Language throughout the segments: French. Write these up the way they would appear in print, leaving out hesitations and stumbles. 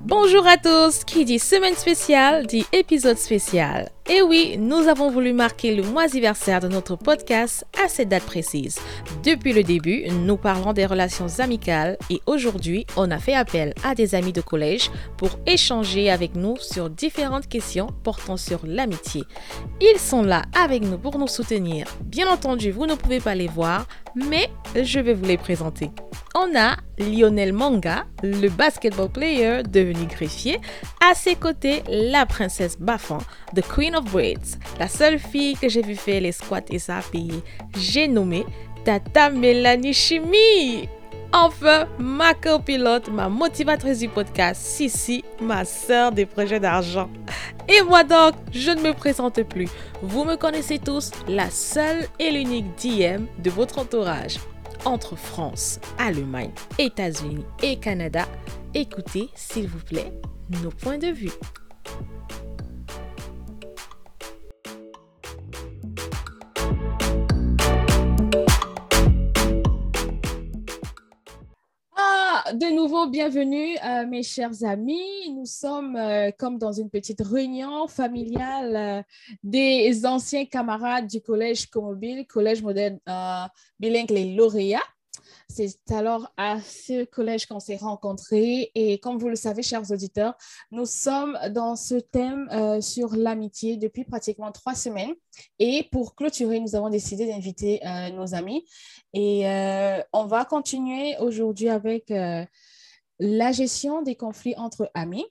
Bonjour à tous, qui dit semaine spéciale dit épisode spécial. Et oui, nous avons voulu marquer le mois-anniversaire de notre podcast à cette date précise. Depuis le début, nous parlons des relations amicales et aujourd'hui, on a fait appel à des amis de collège pour échanger avec nous sur différentes questions portant sur l'amitié. Ils sont là avec nous pour nous soutenir. Bien entendu, vous ne pouvez pas les voir, mais je vais vous les présenter. On a Lionel Manga, le basketball player devenu greffier. À ses côtés, la princesse Bafan, the Queen of Braids. La seule fille que j'ai vu faire les squats et ça a payé. J'ai nommé Tata Mélanie Chimie. Enfin, ma copilote, ma motivatrice du podcast, Sissi, ma sœur des projets d'argent. Et moi donc, je ne me présente plus. Vous me connaissez tous, la seule et l'unique DM de votre entourage. Entre France, Allemagne, États-Unis et Canada, écoutez, s'il vous plaît, nos points de vue. De nouveau, bienvenue mes chers amis. Nous sommes comme dans une petite réunion familiale des anciens camarades du collège Comobile, collège moderne bilingue Les Lauréats. C'est alors à ce collège qu'on s'est rencontrés et comme vous le savez, chers auditeurs, nous sommes dans ce thème sur l'amitié depuis pratiquement 3 semaines et pour clôturer, nous avons décidé d'inviter nos amis et on va continuer aujourd'hui avec la gestion des conflits entre amis.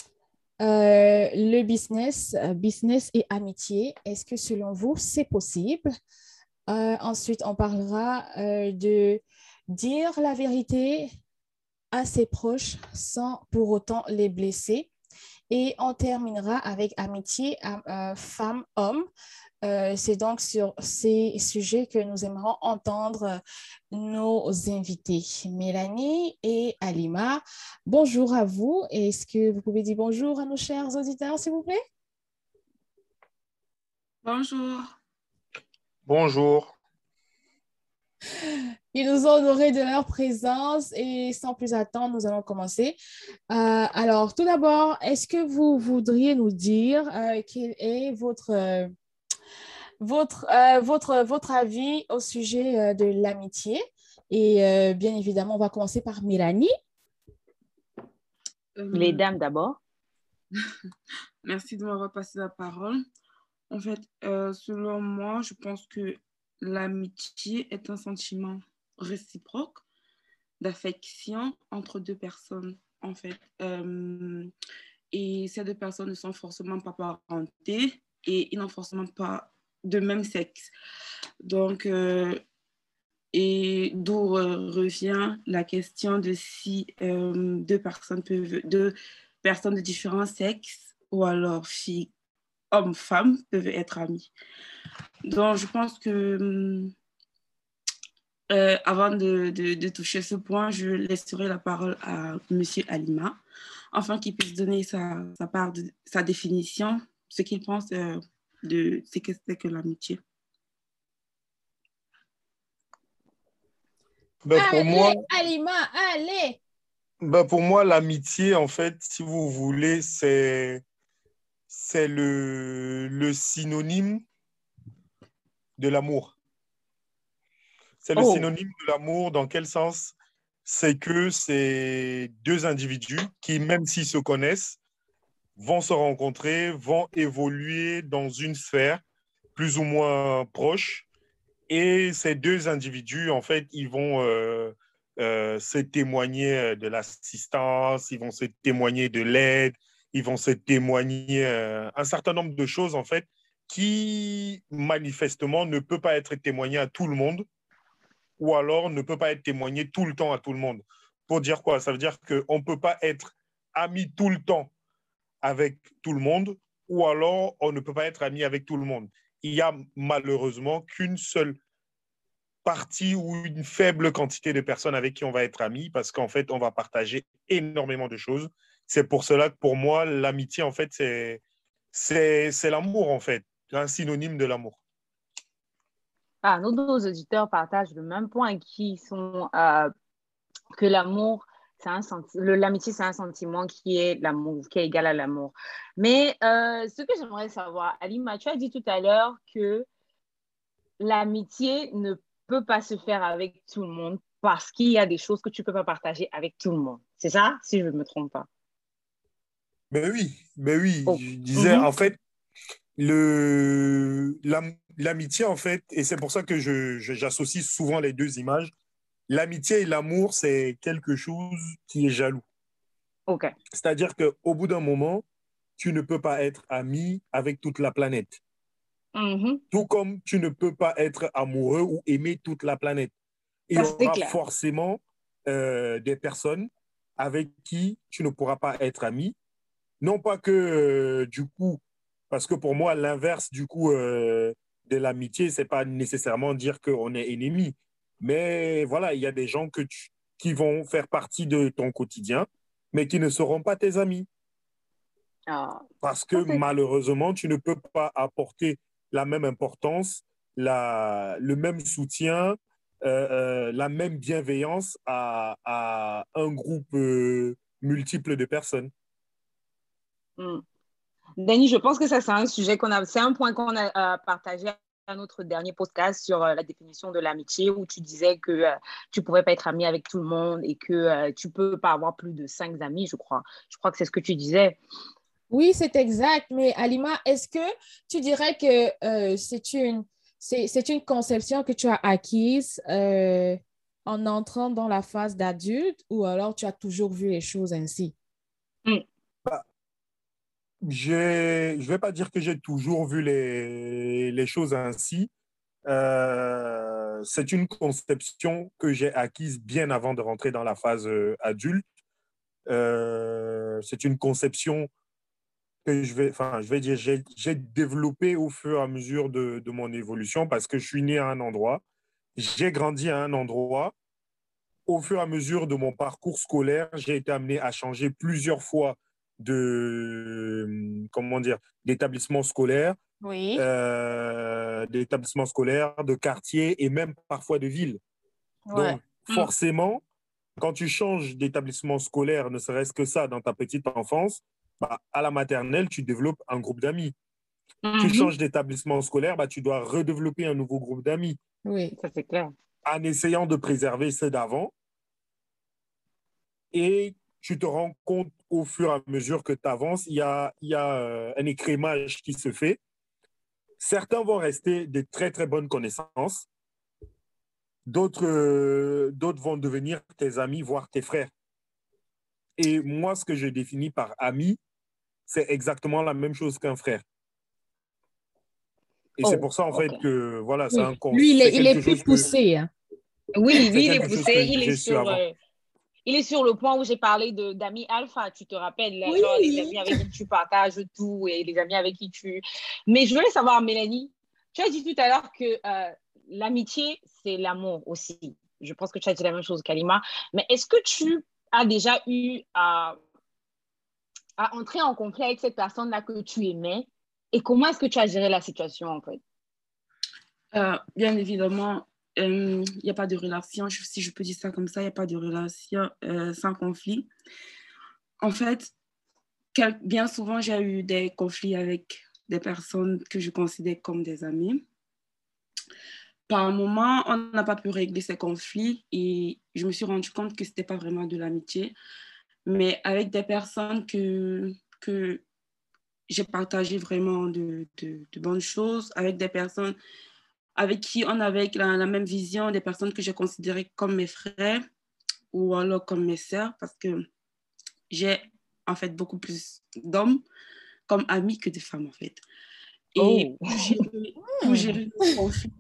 Le business et amitié, est-ce que selon vous, c'est possible? Ensuite, on parlera de dire la vérité à ses proches sans pour autant les blesser. Et on terminera avec amitié femme-homme. C'est donc sur ces sujets que nous aimerons entendre nos invités, Mélanie et Alima. Bonjour à vous. Est-ce que vous pouvez dire bonjour à nos chers auditeurs, s'il vous plaît? Bonjour. Bonjour. Ils nous ont honorés de leur présence et sans plus attendre, nous allons commencer. Alors, tout d'abord, est-ce que vous voudriez nous dire quel est votre avis au sujet de l'amitié? Et bien évidemment, on va commencer par Mélanie. Les dames d'abord. Merci de m'avoir passé la parole. En fait, selon moi, je pense que l'amitié est un sentiment réciproque d'affection entre deux personnes, en fait. Et ces deux personnes ne sont forcément pas parentées et ils n'ont forcément pas de même sexe. Donc, et d'où revient la question de si deux personnes de différents sexes ou alors filles, hommes, femmes peuvent être amis. Donc, je pense que avant de toucher ce point, je laisserai la parole à M. Alima, afin qu'il puisse donner sa définition, ce qu'il pense de ce que c'est que l'amitié. Pour moi, Alima, allez! pour moi, l'amitié, en fait, si vous voulez, c'est le synonyme de l'amour. C'est le synonyme de l'amour dans quel sens? C'est que c'est deux individus qui, même s'ils se connaissent, vont se rencontrer, vont évoluer dans une sphère plus ou moins proche. Et ces deux individus, en fait, ils vont se témoigner de l'assistance, ils vont se témoigner de l'aide, ils vont se témoigner un certain nombre de choses, en fait, qui, manifestement, ne peut pas être témoigné à tout le monde ou alors ne peut pas être témoigné tout le temps à tout le monde. Pour dire quoi? Ça veut dire qu'on ne peut pas être ami tout le temps avec tout le monde ou alors on ne peut pas être ami avec tout le monde. Il y a malheureusement qu'une seule partie ou une faible quantité de personnes avec qui on va être amis parce qu'en fait, on va partager énormément de choses. C'est pour cela que pour moi, l'amitié, en fait, c'est l'amour, en fait, un synonyme de l'amour. Nos deux auditeurs partagent le même point qui sont que l'amour l'amitié, c'est un sentiment qui est l'amour, qui est égal à l'amour. Mais ce que j'aimerais savoir, Alima, tu as dit tout à l'heure que l'amitié ne peut pas se faire avec tout le monde parce qu'il y a des choses que tu ne peux pas partager avec tout le monde. C'est ça, si je ne me trompe pas? Mais oui, Oh. je disais, en fait, l'amitié, en fait, et c'est pour ça que j'associe souvent les deux images, l'amitié et l'amour, c'est quelque chose qui est jaloux. OK. C'est-à-dire qu'au bout d'un moment, tu ne peux pas être ami avec toute la planète. Tout comme tu ne peux pas être amoureux ou aimer toute la planète. Il y Ça, c'est aura clair. forcément des personnes avec qui tu ne pourras pas être ami. Non pas que, du coup, parce que pour moi, l'inverse, du coup, de l'amitié, c'est pas nécessairement dire qu'on est ennemis. Mais voilà, il y a des gens qui vont faire partie de ton quotidien, mais qui ne seront pas tes amis. Ah, Parce que ça, c'est... malheureusement, tu ne peux pas apporter la même importance, le même soutien, la même bienveillance à un groupe multiple de personnes. Hmm. Danny, je pense que ça, c'est un point qu'on a partagé à notre dernier podcast sur la définition de l'amitié, où tu disais que tu ne pourrais pas être ami avec tout le monde et que tu ne peux pas avoir plus de 5 amis, je crois. Je crois que c'est ce que tu disais. Oui, c'est exact. Mais Alima, est-ce que tu dirais que c'est une conception que tu as acquise en entrant dans la phase d'adulte ou alors tu as toujours vu les choses ainsi? Hmm. Bah, je ne vais pas dire que j'ai toujours vu les choses ainsi. C'est une conception que j'ai acquise bien avant de rentrer dans la phase adulte. C'est une conception que je vais dire, j'ai développé au fur et à mesure de mon évolution parce que je suis né à un endroit, j'ai grandi à un endroit. Au fur et à mesure de mon parcours scolaire, j'ai été amené à changer plusieurs fois comment dire, d'établissement scolaire, Oui. de quartier et même parfois de ville. Ouais. Donc, forcément, quand tu changes d'établissement scolaire, ne serait-ce que ça, dans ta petite enfance, bah, à la maternelle, tu développes un groupe d'amis. Tu changes d'établissement scolaire, bah, tu dois redévelopper un nouveau groupe d'amis Oui. Ça, c'est clair. en essayant de préserver ceux d'avant. Et tu te rends compte au fur et à mesure que tu avances, il y a un écrémage qui se fait. Certains vont rester de très, très bonnes connaissances. D'autres vont devenir tes amis, voire tes frères. Et moi, ce que je définis par ami, c'est exactement la même chose qu'un frère. Et c'est Oh, pour ça, en fait, OK. que voilà, Oui. Lui, c'est il est quelque plus chose que, poussé, hein. Oui, c'est lui, il est quelque chose poussé. que j'ai su avant. Il est sur le point où j'ai parlé d'amis alpha, tu te rappelles, là, Oui. genre les amis avec qui tu partages tout et les amis avec qui tu... Mais je voulais savoir, Mélanie, tu as dit tout à l'heure que l'amitié, c'est l'amour aussi. Je pense que tu as dit la même chose, Kalima. Mais est-ce que tu as déjà eu à entrer en conflit avec cette personne-là que tu aimais? Et comment est-ce que tu as géré la situation, en fait? Bien évidemment, il n'y a pas de relation, si je peux dire ça comme ça, il n'y a pas de relation sans conflit. En fait, bien souvent, j'ai eu des conflits avec des personnes que je considère comme des amis. Par un moment, on n'a pas pu régler ces conflits et je me suis rendu compte que ce n'était pas vraiment de l'amitié, mais avec des personnes que j'ai partagé vraiment de bonnes choses, avec des personnes avec qui on avait la même vision, des personnes que j'ai considérées comme mes frères ou alors comme mes sœurs, parce que j'ai en fait beaucoup plus d'hommes comme amis que de femmes en fait. Et Oh, pour gérer nos conflits,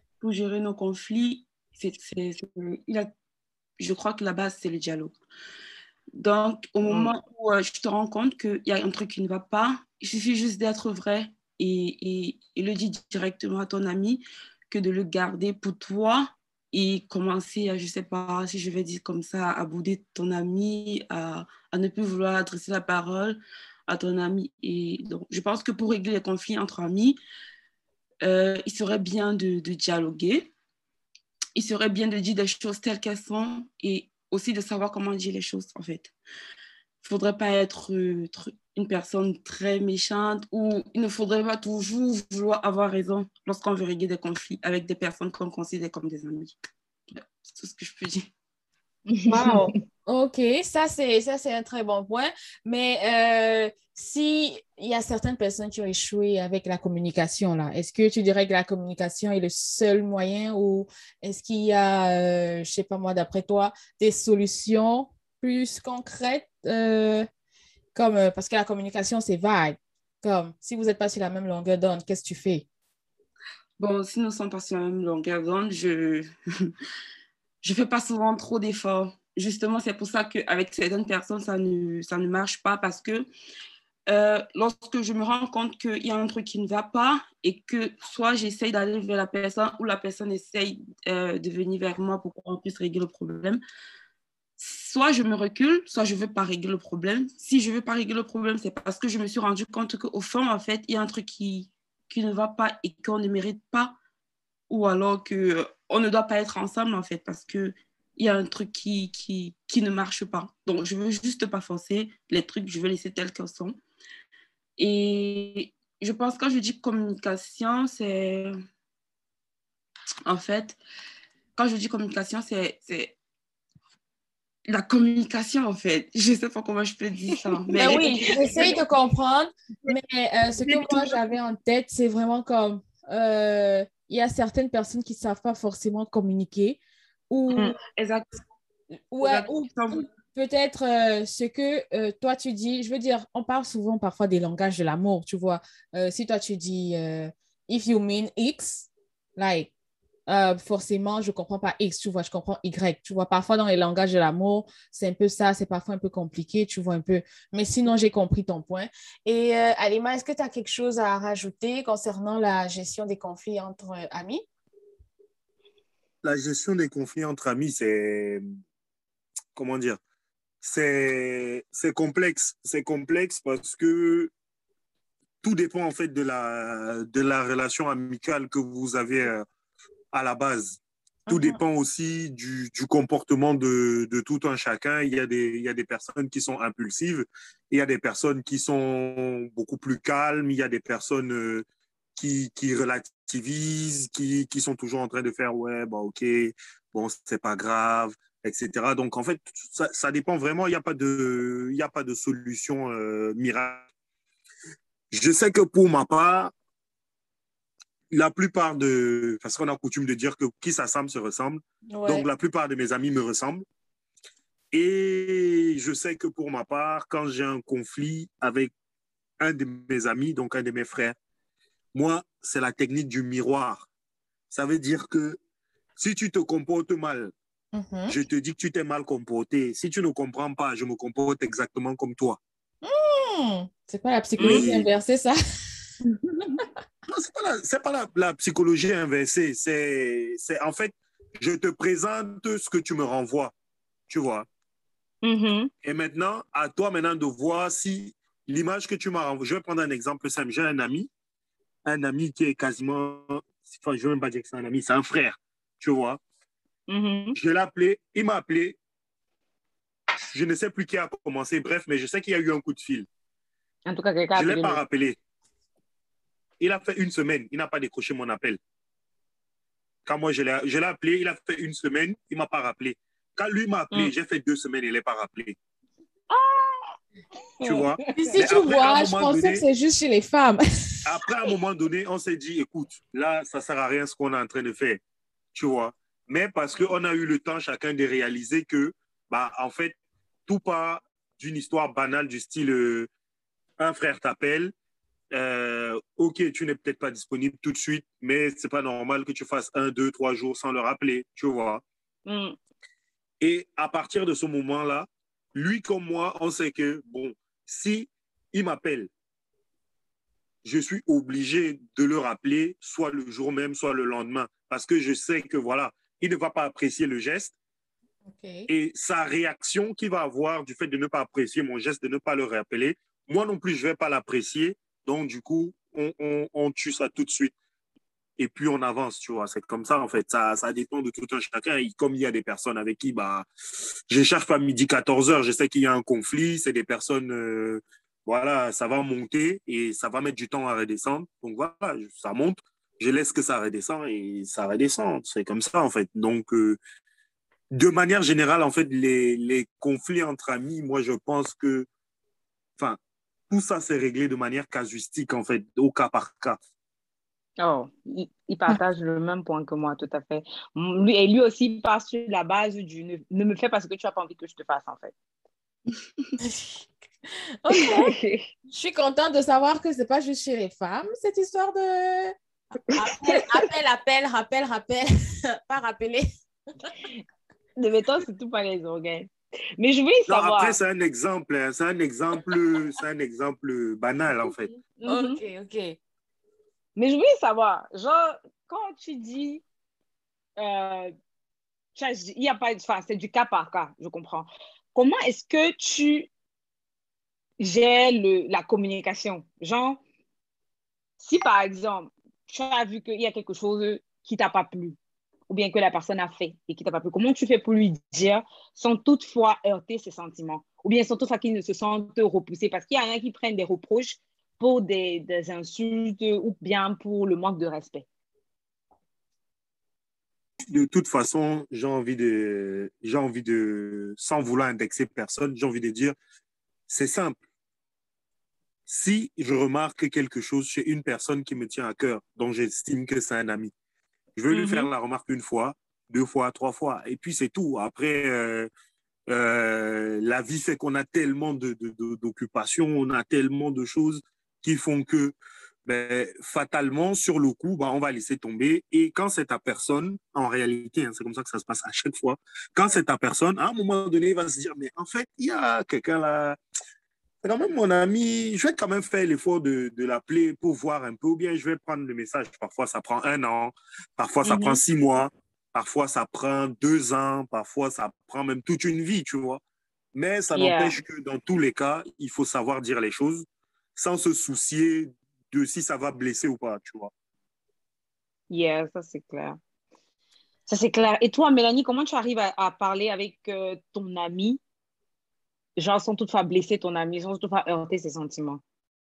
je crois que la base, c'est le dialogue. Donc, au moment où je te rends compte qu'il y a un truc qui ne va pas, il suffit juste d'être vrai et le dire directement à ton ami que de le garder pour toi et commencer à, je ne sais pas si je vais dire comme ça, à bouder ton ami, à ne plus vouloir adresser la parole à ton ami. Et donc, je pense que pour régler les conflits entre amis, il serait bien de dialoguer. Il serait bien de dire des choses telles qu'elles sont et aussi de savoir comment dire les choses, en fait. Il ne faudrait pas être une personne très méchante ou il ne faudrait pas toujours vouloir avoir raison lorsqu'on veut régler des conflits avec des personnes qu'on considère comme des amis. C'est tout ce que je peux dire. Wow. OK, ça c'est un très bon point. Mais si il y a certaines personnes qui ont échoué avec la communication là, est-ce que tu dirais que la communication est le seul moyen ou est-ce qu'il y a, je sais pas moi, d'après toi, des solutions plus concrètes comme parce que la communication c'est vague. Comme si vous n'êtes pas sur la même longueur d'onde, qu'est-ce que tu fais? Bon, si nous ne sommes pas sur la même longueur d'onde, je ne fais pas souvent trop d'efforts. Justement, c'est pour ça qu'avec certaines personnes, ça ne marche pas parce que lorsque je me rends compte qu'il y a un truc qui ne va pas et que soit j'essaye d'aller vers la personne ou la personne essaye de venir vers moi pour qu'on puisse régler le problème, soit je me recule, soit je ne veux pas régler le problème. Si je ne veux pas régler le problème, c'est parce que je me suis rendu compte qu'au fond, en fait, il y a un truc qui ne va pas et qu'on ne mérite pas ou alors qu'on ne doit pas être ensemble, en fait, parce qu'il y a un truc qui ne marche pas. Donc, je ne veux juste pas forcer les trucs, je veux laisser tels qu'ils sont. Et je pense que quand je dis communication, c'est... En fait, quand je dis communication, c'est la communication, en fait. Je ne sais pas comment je peux dire ça. Mais oui, j'essaye de comprendre, mais ce que moi j'avais en tête, c'est vraiment comme il y a certaines personnes qui ne savent pas forcément communiquer ou, Exact. ouais, ou peut-être ce que toi tu dis, je veux dire, on parle souvent parfois des langages de l'amour, tu vois. Si toi tu dis if you mean X, like forcément, je ne comprends pas X, tu vois, je comprends Y. Tu vois, parfois dans les langages de l'amour, c'est un peu ça, c'est parfois un peu compliqué, tu vois un peu. Mais sinon, j'ai compris ton point. Et Alima, est-ce que tu as quelque chose à rajouter concernant la gestion des conflits entre amis? La gestion des conflits entre amis, c'est, comment dire, c'est complexe. C'est complexe parce que tout dépend en fait de la relation amicale que vous avez à la base. Tout dépend aussi du comportement de tout un chacun. Il y a des personnes qui sont impulsives, il y a des personnes qui sont beaucoup plus calmes, il y a des personnes qui relativisent, qui sont toujours en train de faire ouais, bah, ok, bon, c'est pas grave, etc. Donc en fait, ça dépend vraiment, il y a pas de solution miracle. Je sais que pour ma part, la plupart de... Parce qu'on a coutume de dire que qui s'assemble se ressemble. Ouais. Donc, la plupart de mes amis me ressemblent. Et je sais que pour ma part, quand j'ai un conflit avec un de mes amis, donc un de mes frères, moi, c'est la technique du miroir. Ça veut dire que si tu te comportes mal, je te dis que tu t'es mal comporté. Si tu ne comprends pas, je me comporte exactement comme toi. C'est pas la psychologie inversée, ça? Non, c'est pas la psychologie inversée. C'est en fait, je te présente ce que tu me renvoies, tu vois. Et maintenant, à toi maintenant de voir si l'image que tu m'as renvoyée. Je vais prendre un exemple simple. J'ai un ami qui est quasiment, enfin, je ne veux même pas dire que c'est un ami, c'est un frère, tu vois. Je l'ai appelé, il m'a appelé. Je ne sais plus qui a commencé, bref, mais je sais qu'il y a eu un coup de fil. En tout cas, je ne l'ai pas rappelé. Il a fait une semaine, il n'a pas décroché mon appel. Quand moi je l'ai appelé, il a fait une semaine, il ne m'a pas rappelé. Quand lui m'a appelé, j'ai fait 2 semaines, il ne l'a pas rappelé. Tu vois? Si tu vois, je pensais que c'est juste chez les femmes. Après, à un moment donné, on s'est dit, écoute, là, ça ne sert à rien ce qu'on est en train de faire. Tu vois? Mais parce qu'on a eu le temps chacun de réaliser que, bah, en fait, tout part d'une histoire banale du style un frère t'appelle, ok, tu n'es peut-être pas disponible tout de suite, mais c'est pas normal que tu fasses 1, 2, 3 jours sans le rappeler, tu vois. Et à partir de ce moment-là, lui comme moi, on sait que, bon, si il m'appelle, je suis obligé de le rappeler, soit le jour même, soit le lendemain, parce que je sais que, voilà, il ne va pas apprécier le geste. Et sa réaction qu'il va avoir du fait de ne pas apprécier mon geste, de ne pas le rappeler, moi non plus, je ne vais pas l'apprécier. Donc, du coup, on tue ça tout de suite. et puis on avance, tu vois. C'est comme ça, en fait. Ça dépend de tout un chacun. Et comme il y a des personnes avec qui, bah, je ne cherche pas midi 14 heures, je sais qu'il y a un conflit, c'est des personnes, voilà, ça va monter et ça va mettre du temps à redescendre. Donc voilà, ça monte, je laisse que ça redescend et ça redescend. C'est comme ça, en fait. Donc, de manière générale, en fait, les conflits entre amis, moi, je pense que, enfin, tout ça, c'est réglé de manière casuistique, en fait, au cas par cas. Oh, il partage le même point que moi, tout à fait. Lui aussi part sur la base du ne me fais pas ce que tu n'as pas envie que je te fasse, en fait. Ok, je suis contente de savoir que c'est pas juste chez les femmes, cette histoire de rappel, pas rappeler. De béton, c'est tout par les organes. Mais je voulais Non, savoir. après, c'est un exemple, hein, c'est un exemple banal, en fait. Ok, ok. Mais je voulais savoir, genre, quand tu dis, il y a pas, enfin, c'est du cas par cas, je comprends. Comment est-ce que tu gères la communication? Genre, si par exemple, tu as vu qu'il y a quelque chose qui t'a pas plu, ou bien que la personne a fait et qui t'a pas plu, comment tu fais pour lui dire sans toutefois heurter ses sentiments? Ou bien sans toutefois qu'il ne se sente repoussé? Parce qu'il y en a qui prennent des reproches pour des insultes ou bien pour le manque de respect. De toute façon, j'ai envie de, sans vouloir indexer personne, j'ai envie de dire, c'est simple. Si je remarque quelque chose chez une personne qui me tient à cœur, dont j'estime que c'est un ami, je vais lui faire la remarque une fois, deux fois, trois fois, et puis c'est tout. Après, la vie fait qu'on a tellement d'occupations, on a tellement de choses qui font que ben, fatalement, sur le coup, ben, on va laisser tomber. Et quand c'est ta personne, en réalité, hein, c'est comme ça que ça se passe à chaque fois, quand c'est ta personne, à un moment donné, il va se dire, mais en fait, il y a quelqu'un là, c'est quand même mon ami, je vais quand même faire l'effort de l'appeler pour voir un peu, ou bien je vais prendre le message. Parfois, ça prend un an, parfois, ça prend 6 mois, parfois, ça prend 2 ans, parfois, ça prend même toute une vie, tu vois. Mais ça Yeah, n'empêche que dans tous les cas, il faut savoir dire les choses sans se soucier de si ça va blesser ou pas, tu vois. yeah, ça c'est clair. Ça c'est clair. Et toi, Mélanie, comment tu arrives à parler avec ton ami, genre sans toutefois blesser ton ami, sans toutefois heurter ses sentiments?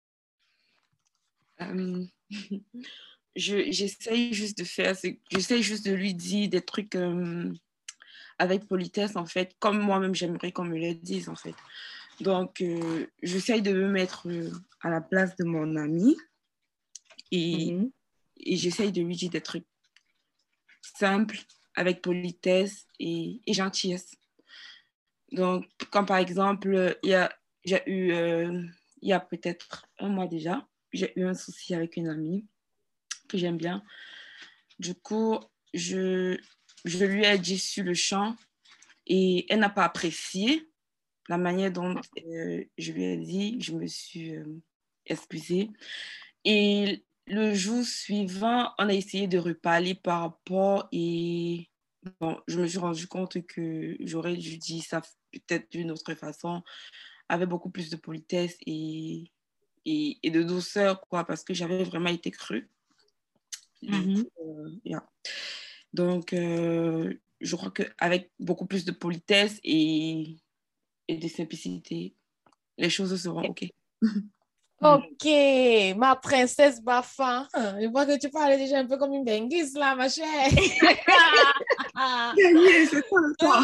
Euh, j'essaye juste de faire, j'essaye juste de lui dire des trucs avec politesse, en fait, comme moi-même j'aimerais qu'on me le dise, en fait. Donc, j'essaye de me mettre à la place de mon ami et, et j'essaye de lui dire des trucs simples, avec politesse et gentillesse. Donc, comme par exemple, j'ai eu, il y a peut-être un mois déjà, j'ai eu un souci avec une amie que j'aime bien. Du coup, je lui ai dit sur le champ et elle n'a pas apprécié la manière dont je lui ai dit. Je me suis excusée. Et le jour suivant, on a essayé de reparler par rapport et bon, je me suis rendu compte que j'aurais dû dire ça peut-être d'une autre façon, avec beaucoup plus de politesse et de douceur, quoi, parce que j'avais vraiment été crue. Yeah. Donc, je crois qu'avec beaucoup plus de politesse et de simplicité, les choses seront OK. Ok, ma princesse Bafa. Je vois que tu parlais déjà un peu comme une benguise là, ma chère. C'est ça le soir.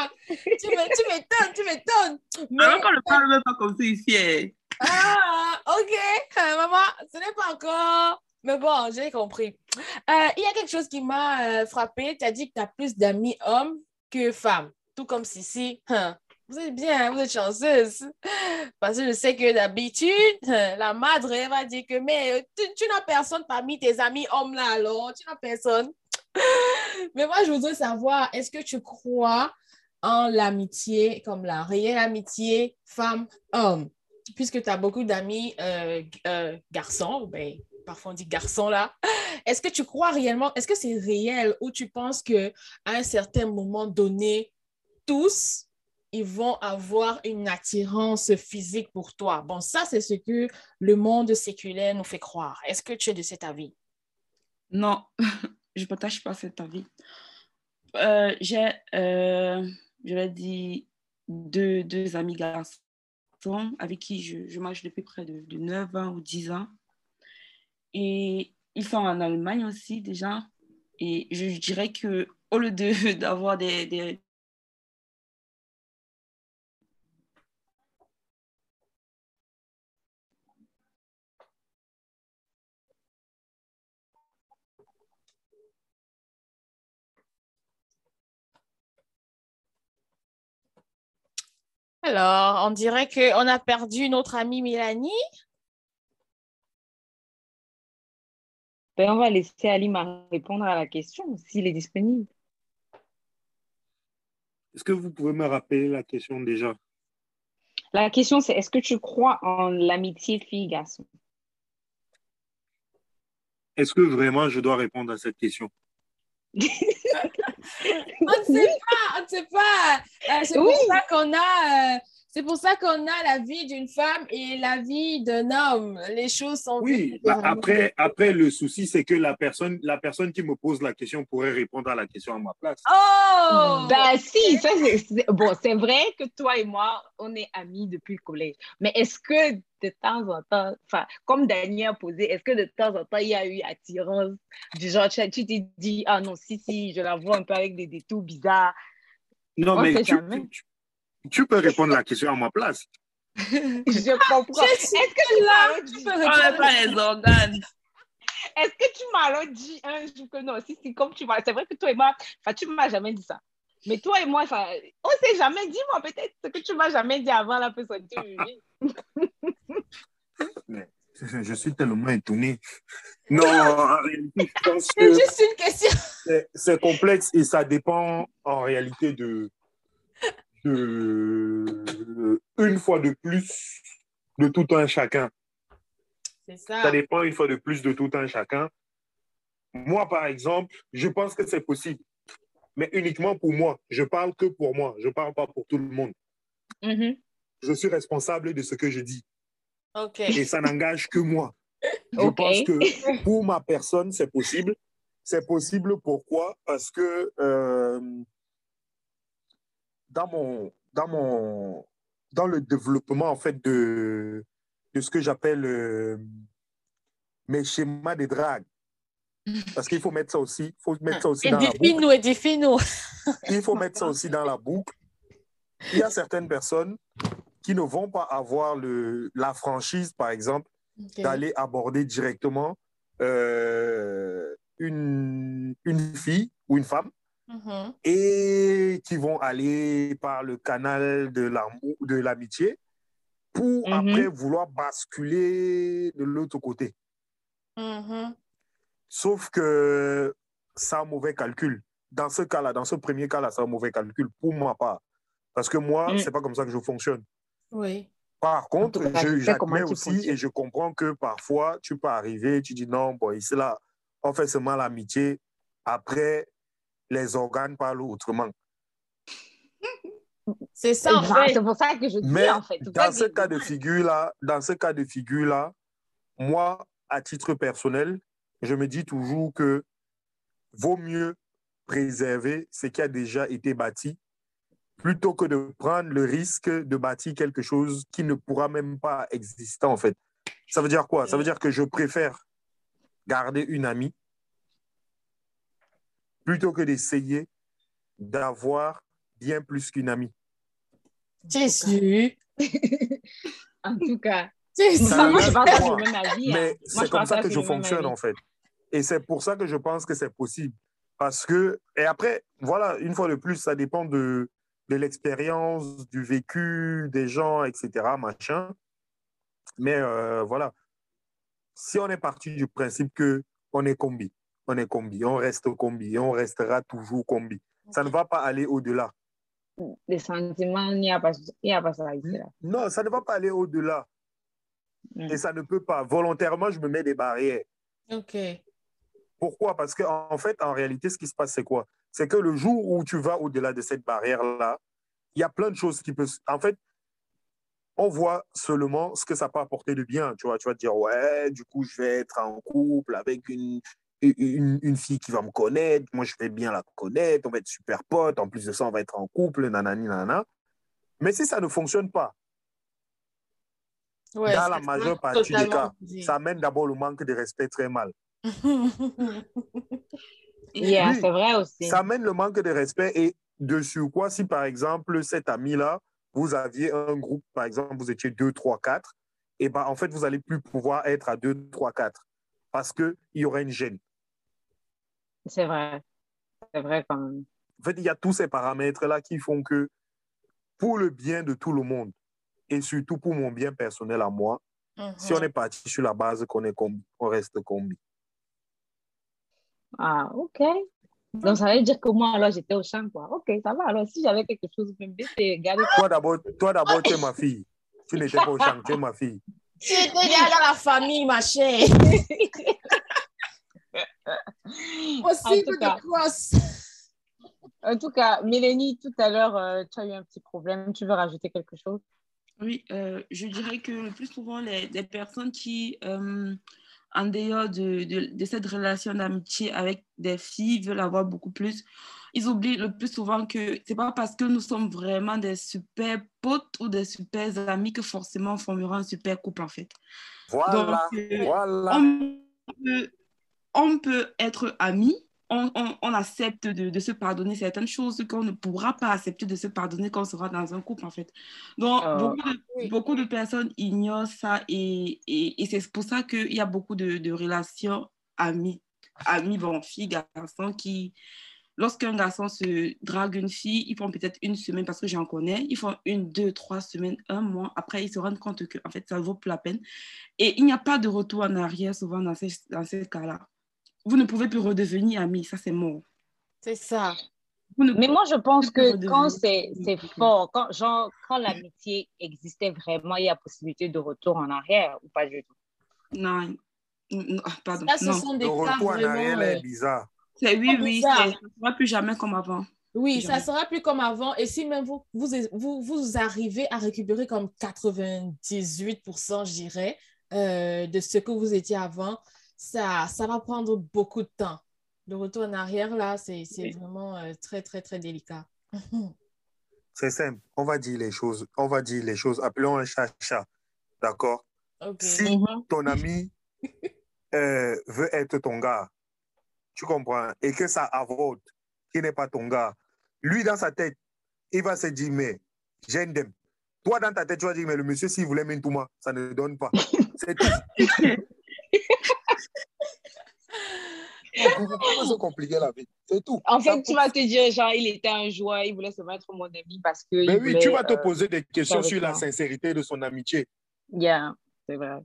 Tu m'étonnes. Mais... Alors qu'on ne parle même pas comme ça ici. Ok, maman, ce n'est pas encore. Mais bon, j'ai compris. Il y a quelque chose qui m'a frappé. Tu as dit que tu as plus d'amis hommes que femmes. Tout comme Sissi. Vous êtes bien, vous êtes chanceuse. Parce que je sais que d'habitude, la madre elle va dire que mais tu n'as personne parmi tes amis hommes là alors. Tu n'as personne. Mais moi, je voudrais savoir, est-ce que tu crois en l'amitié, comme la réelle amitié femme-homme? Puisque tu as beaucoup d'amis garçons, ben, parfois on dit garçons là. Est-ce que tu crois réellement, est-ce que c'est réel ou tu penses qu'à un certain moment donné, tous, ils vont avoir une attirance physique pour toi? Bon, ça, c'est ce que le monde séculaire nous fait croire. Est-ce que tu es de cet avis? Non, je ne partage pas cet avis. J'ai, je vais dire, deux amis garçons avec qui je marche depuis près de 9 ans ou 10 ans. Et ils sont en Allemagne aussi déjà. Et je dirais que au lieu d'avoir des... Alors, on dirait qu'on a perdu notre amie Mélanie. Ben, on va laisser Alima répondre à la question s'il est disponible. Est-ce que vous pouvez me rappeler la question déjà? La question, c'est est-ce que tu crois en l'amitié fille-garçon? Est-ce que vraiment je dois répondre à cette question? On ne sait pas, on ne sait pas. C'est pour Oui. ça qu'on a, c'est pour ça qu'on a la vie d'une femme et la vie d'un homme. Les choses sont vues Oui, différemment. après, le souci, c'est que la personne qui me pose la question pourrait répondre à la question à ma place. Oh! Ben si, ça bon, c'est vrai que toi et moi, on est amis depuis le collège. Mais est-ce que de temps en temps, enfin, comme Daniel a posé, est-ce que de temps en temps, il y a eu attirance du genre, tu t'es dit, ah non, si, je la vois un peu avec des détours bizarres. Non, On ne mais sait jamais. tu peux répondre à la question à ma place. Je comprends. Je suis Est-ce que tu là, m'as tu dit, peux On répondre. n'a pas les organes. est-ce que tu m'as dit un jour que non, si, comme tu m'as, c'est vrai que toi et moi, enfin, tu m'as jamais dit ça. Mais toi et moi, ça, on s'est jamais dit, moi, peut-être ce que tu m'as jamais dit avant la peut sortir. Mais je suis tellement étonné. Non, en réalité, je pense C'est que juste une question. c'est complexe et ça dépend en réalité une fois de plus de tout un chacun. C'est Ça ça. dépend une fois de plus de tout un chacun. Moi, par exemple, je pense que c'est possible, mais uniquement pour moi. Je parle que pour moi. Je ne parle pas pour tout le monde. Mhm. Je suis responsable de ce que je dis OK. et ça n'engage que moi. Je OK. pense que pour ma personne, c'est possible. C'est possible pourquoi? Parce que dans mon, dans mon, dans le développement en fait de ce que j'appelle mes schémas de drague, parce qu'il faut mettre ça aussi, dans la boucle. Édifie-nous, édifie-nous. Il faut mettre ça aussi dans la boucle. Il y a certaines personnes qui ne vont pas avoir la franchise, par exemple, OK. d'aller aborder directement une fille ou une femme Mhm. et qui vont aller par le canal de l'amour, de l'amitié pour après Mhm. vouloir basculer de l'autre côté. Mhm. Sauf que c'est un mauvais calcul. Dans ce cas-là, dans ce premier cas-là, c'est un mauvais calcul pour ma part. Parce que moi, c'est pas comme ça que je fonctionne. Oui. Par En tout contre, cas, je sais comment j'admets tu aussi et fonctionnes. je comprends que parfois, tu peux arriver, tu dis non, bon, ici, là, on fait seulement l'amitié. Après, les organes parlent autrement. C'est ça, en fait. C'est pour ça que je dis, Mais en fait. dans ce cas de figure-là, moi, à titre personnel, je me dis toujours que vaut mieux préserver ce qui a déjà été bâti plutôt que de prendre le risque de bâtir quelque chose qui ne pourra même pas exister, en fait. Ça veut dire quoi? Ça veut dire que je préfère garder une amie plutôt que d'essayer d'avoir bien plus qu'une amie. C'est sûr. En tout cas, C'est Ça moi, sûr. je engage pense que sur moi. le même avis. Mais Moi, c'est je comme pense ça que sur je le même fonctionne, avis. en fait. Et c'est pour ça que je pense que c'est possible. Parce que, et après, voilà, une fois de plus, ça dépend de l'expérience, du vécu des gens, etc., machin. Mais voilà, si on est parti du principe que on est combi, on reste combi, et on restera toujours combi. Ça ne va pas aller au-delà. Les sentiments, il n'y a pas ça ici, là. Non, ça ne va pas aller au-delà. Et ça ne peut pas. Volontairement, je me mets des barrières. OK. Pourquoi? Parce qu'en fait, en réalité, ce qui se passe, c'est quoi? C'est que le jour où tu vas au-delà de cette barrière-là, il y a plein de choses qui peuvent... En fait, on voit seulement ce que ça peut apporter de bien. Tu vois, tu vas te dire, ouais, du coup, je vais être en couple avec une fille qui va me connaître, moi je vais bien la connaître, on va être super potes, en plus de ça, on va être en couple, nanani, nanana. Mais si ça ne fonctionne pas, Ouais, dans ça la sera majeure partie des totalement cas, opposé. ça amène d'abord le manque de respect très mal. Yeah, Oui, c'est vrai aussi. ça amène le manque de respect et de surcroît, si par exemple, cet ami-là, vous aviez un groupe, par exemple, vous étiez 2, 3, 4, et ben en fait, vous n'allez plus pouvoir être à 2, 3, 4 parce qu'il y aurait une gêne. C'est vrai quand même. En fait, il y a tous ces paramètres-là qui font que pour le bien de tout le monde, et surtout pour mon bien personnel à moi, si on est parti sur la base qu'on est combi, on reste combi. Ah, ok. Donc, ça veut dire que moi, alors, j'étais au champ, quoi. Ok, ça va. Alors, si j'avais quelque chose, je me dis, garde Toi d'abord, tu es ma fille. Tu n'étais pas au champ, tu es ma fille. Tu étais déjà dans la famille, ma chère. Possible de cross. En tout cas, Mélanie, tout à l'heure, tu as eu un petit problème. Tu veux rajouter quelque chose? Oui, je dirais que le plus souvent, les personnes qui, en dehors de cette relation d'amitié avec des filles, veulent avoir beaucoup plus, ils oublient le plus souvent que c'est pas parce que nous sommes vraiment des super potes ou des super amis que forcément on formera un super couple, en fait. Voilà, Donc, voilà. on peut être amis, on accepte de se pardonner certaines choses qu'on ne pourra pas accepter de se pardonner quand on sera dans un couple, en fait. Donc, beaucoup de personnes ignorent ça et c'est pour ça qu'il y a beaucoup de relations amis, bon, filles, garçons, qui, lorsqu'un garçon se drague une fille, ils font peut-être une semaine, parce que j'en connais, ils font 1, 2, 3 semaines, un mois, après ils se rendent compte que, en fait, ça ne vaut plus la peine. Et il n'y a pas de retour en arrière souvent dans ces cas-là. Vous ne pouvez plus redevenir amis, ça c'est mort. C'est ça. Mais moi, je pense que quand c'est fort, quand l'amitié existait vraiment, il y a possibilité de retour en arrière ou pas du tout? Non, pardon. Ça, ce sont des cas retour en arrière vraiment... est bizarre. Oui, ça ne sera plus jamais comme avant. Oui, ça ne sera plus comme avant. Et si même vous arrivez à récupérer comme 98%, je dirais, de ce que vous étiez avant, ça va prendre beaucoup de temps. Le retour en arrière, là, c'est vraiment très, très, très délicat. C'est simple. On va dire les choses. Appelons un chat chat. D'accord? Okay. Si ton ami veut être ton gars, tu comprends, et que ça avorte, qui n'est pas ton gars, lui, dans sa tête, il va se dire, mais j'aime. Toi, dans ta tête, tu vas dire, mais le monsieur, s'il voulait Mintouma, ça ne donne pas. C'est tout. On peut se compliquer la vie. C'est tout. En fait, tu vas te dire, genre, il était un joueur, il voulait se mettre mon ami parce que. Mais oui, tu vas te poser des questions sur la sincérité de son amitié. Yeah, c'est vrai.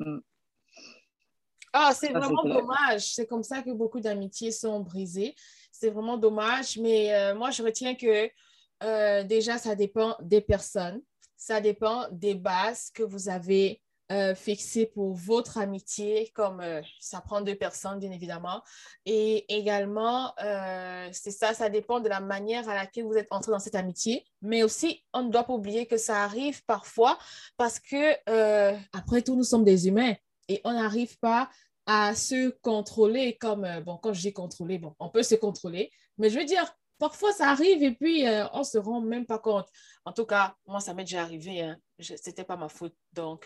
Ah, c'est vraiment dommage. C'est comme ça que beaucoup d'amitiés sont brisées. C'est vraiment dommage. Mais moi, je retiens que déjà, ça dépend des personnes. Ça dépend des bases que vous avez fixées pour votre amitié, comme ça prend 2 personnes, bien évidemment. Et également, c'est ça dépend de la manière à laquelle vous êtes entré dans cette amitié. Mais aussi, on ne doit pas oublier que ça arrive parfois parce que, après tout, nous sommes des humains. Et on n'arrive pas à se contrôler comme, quand je dis contrôler, on peut se contrôler, mais je veux dire, parfois ça arrive et puis on ne se rend même pas compte. En tout cas, moi, ça m'est déjà arrivé, hein. C'était pas ma faute, donc...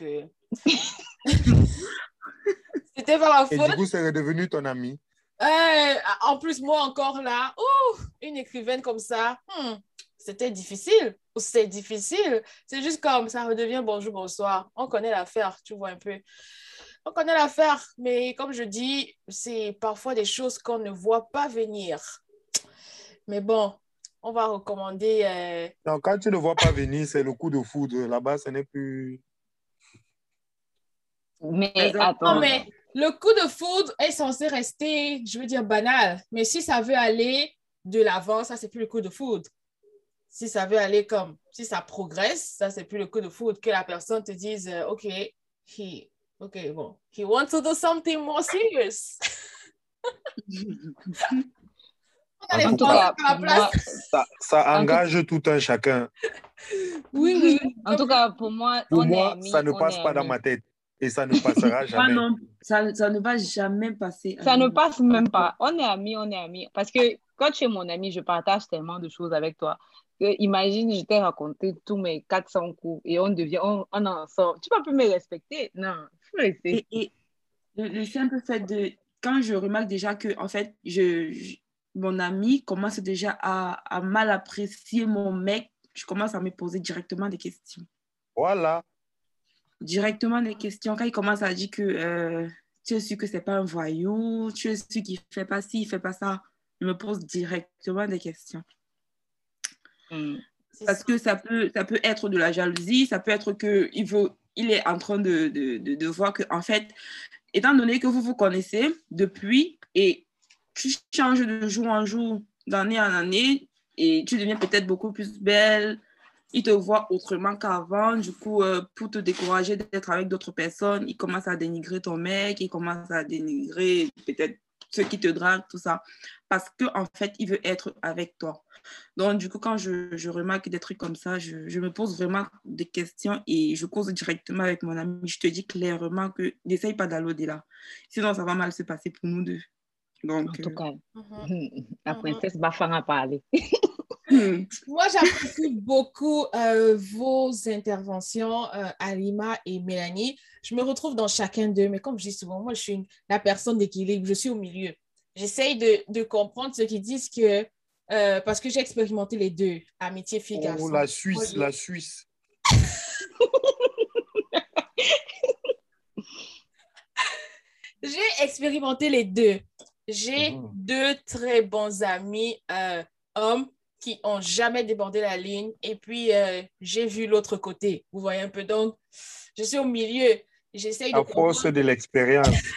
C'était pas ma faute. Et du coup, c'est redevenu ton ami? En plus, moi encore là, une écrivaine comme ça, c'était difficile. C'est difficile. C'est juste comme ça redevient bonjour, bonsoir. On connaît l'affaire, tu vois un peu. On connaît l'affaire, mais comme je dis, c'est parfois des choses qu'on ne voit pas venir. Mais bon, on va recommander... Non, quand tu ne vois pas venir, c'est le coup de foudre. Là-bas, ce n'est plus... Mais attends. Non, mais le coup de foudre est censé rester, je veux dire, banal. Mais si ça veut aller de l'avant, ça, c'est plus le coup de foudre. Si ça veut aller comme... Si ça progresse, ça, c'est plus le coup de foudre. Que la personne te dise, OK, bon, he wants to do something more serious. En tout cas, ça engage tout un chacun. Oui. En tout cas, pour moi, ça ne passe pas dans ma tête. et ça ne passera Ah jamais. non, ça ne va jamais passer. Ça ne passe même pas. On est amis, on est amis. Parce que quand tu es mon ami, je partage tellement de choses avec toi. Que, imagine, je t'ai raconté tous mes 400 coups et on en sort. Tu vas plus me respecter? Non, faut me laisser. Et le simple fait de, quand je remarque déjà que, en fait, mon ami commence déjà à mal apprécier mon mec, je commence à me poser directement des questions. Voilà. Directement des questions. Quand il commence à dire que tu es sûr que c'est pas un voyou, tu es sûr qu'il fait pas ci, il fait pas ça, je me pose directement des questions. Parce que ça peut être de la jalousie, ça peut être il est en train de voir que, en fait, étant donné que vous vous connaissez depuis et tu changes de jour en jour, d'année en année, et tu deviens peut-être beaucoup plus belle, il te voit autrement qu'avant, du coup, pour te décourager d'être avec d'autres personnes, il commence à dénigrer ton mec, il commence à dénigrer peut-être ceux qui te draguent, tout ça, parce qu'en fait, il veut être avec toi. Donc, du coup, quand je remarque des trucs comme ça, je me pose vraiment des questions et je cause directement avec mon ami. Je te dis clairement que n'essaye pas d'aller au-delà. Sinon, ça va mal se passer pour nous deux. Donc, En tout cas, Mhm. la princesse Bafang a parlé. Moi, j'apprécie beaucoup vos interventions, Alima et Mélanie. Je me retrouve dans chacun d'eux, mais comme je dis souvent, moi, je suis la personne d'équilibre, je suis au milieu. J'essaye de comprendre ceux qui disent que, parce que j'ai expérimenté les deux, amitié Oh, fille-garçon. la Moi, Suisse, la Suisse. j'ai expérimenté les deux. J'ai Mhm. deux très bons amis hommes qui ont jamais débordé la ligne. Et puis, j'ai vu l'autre côté. Vous voyez un peu. Donc, je suis au milieu. J'essaye de À force comprendre. de l'expérience.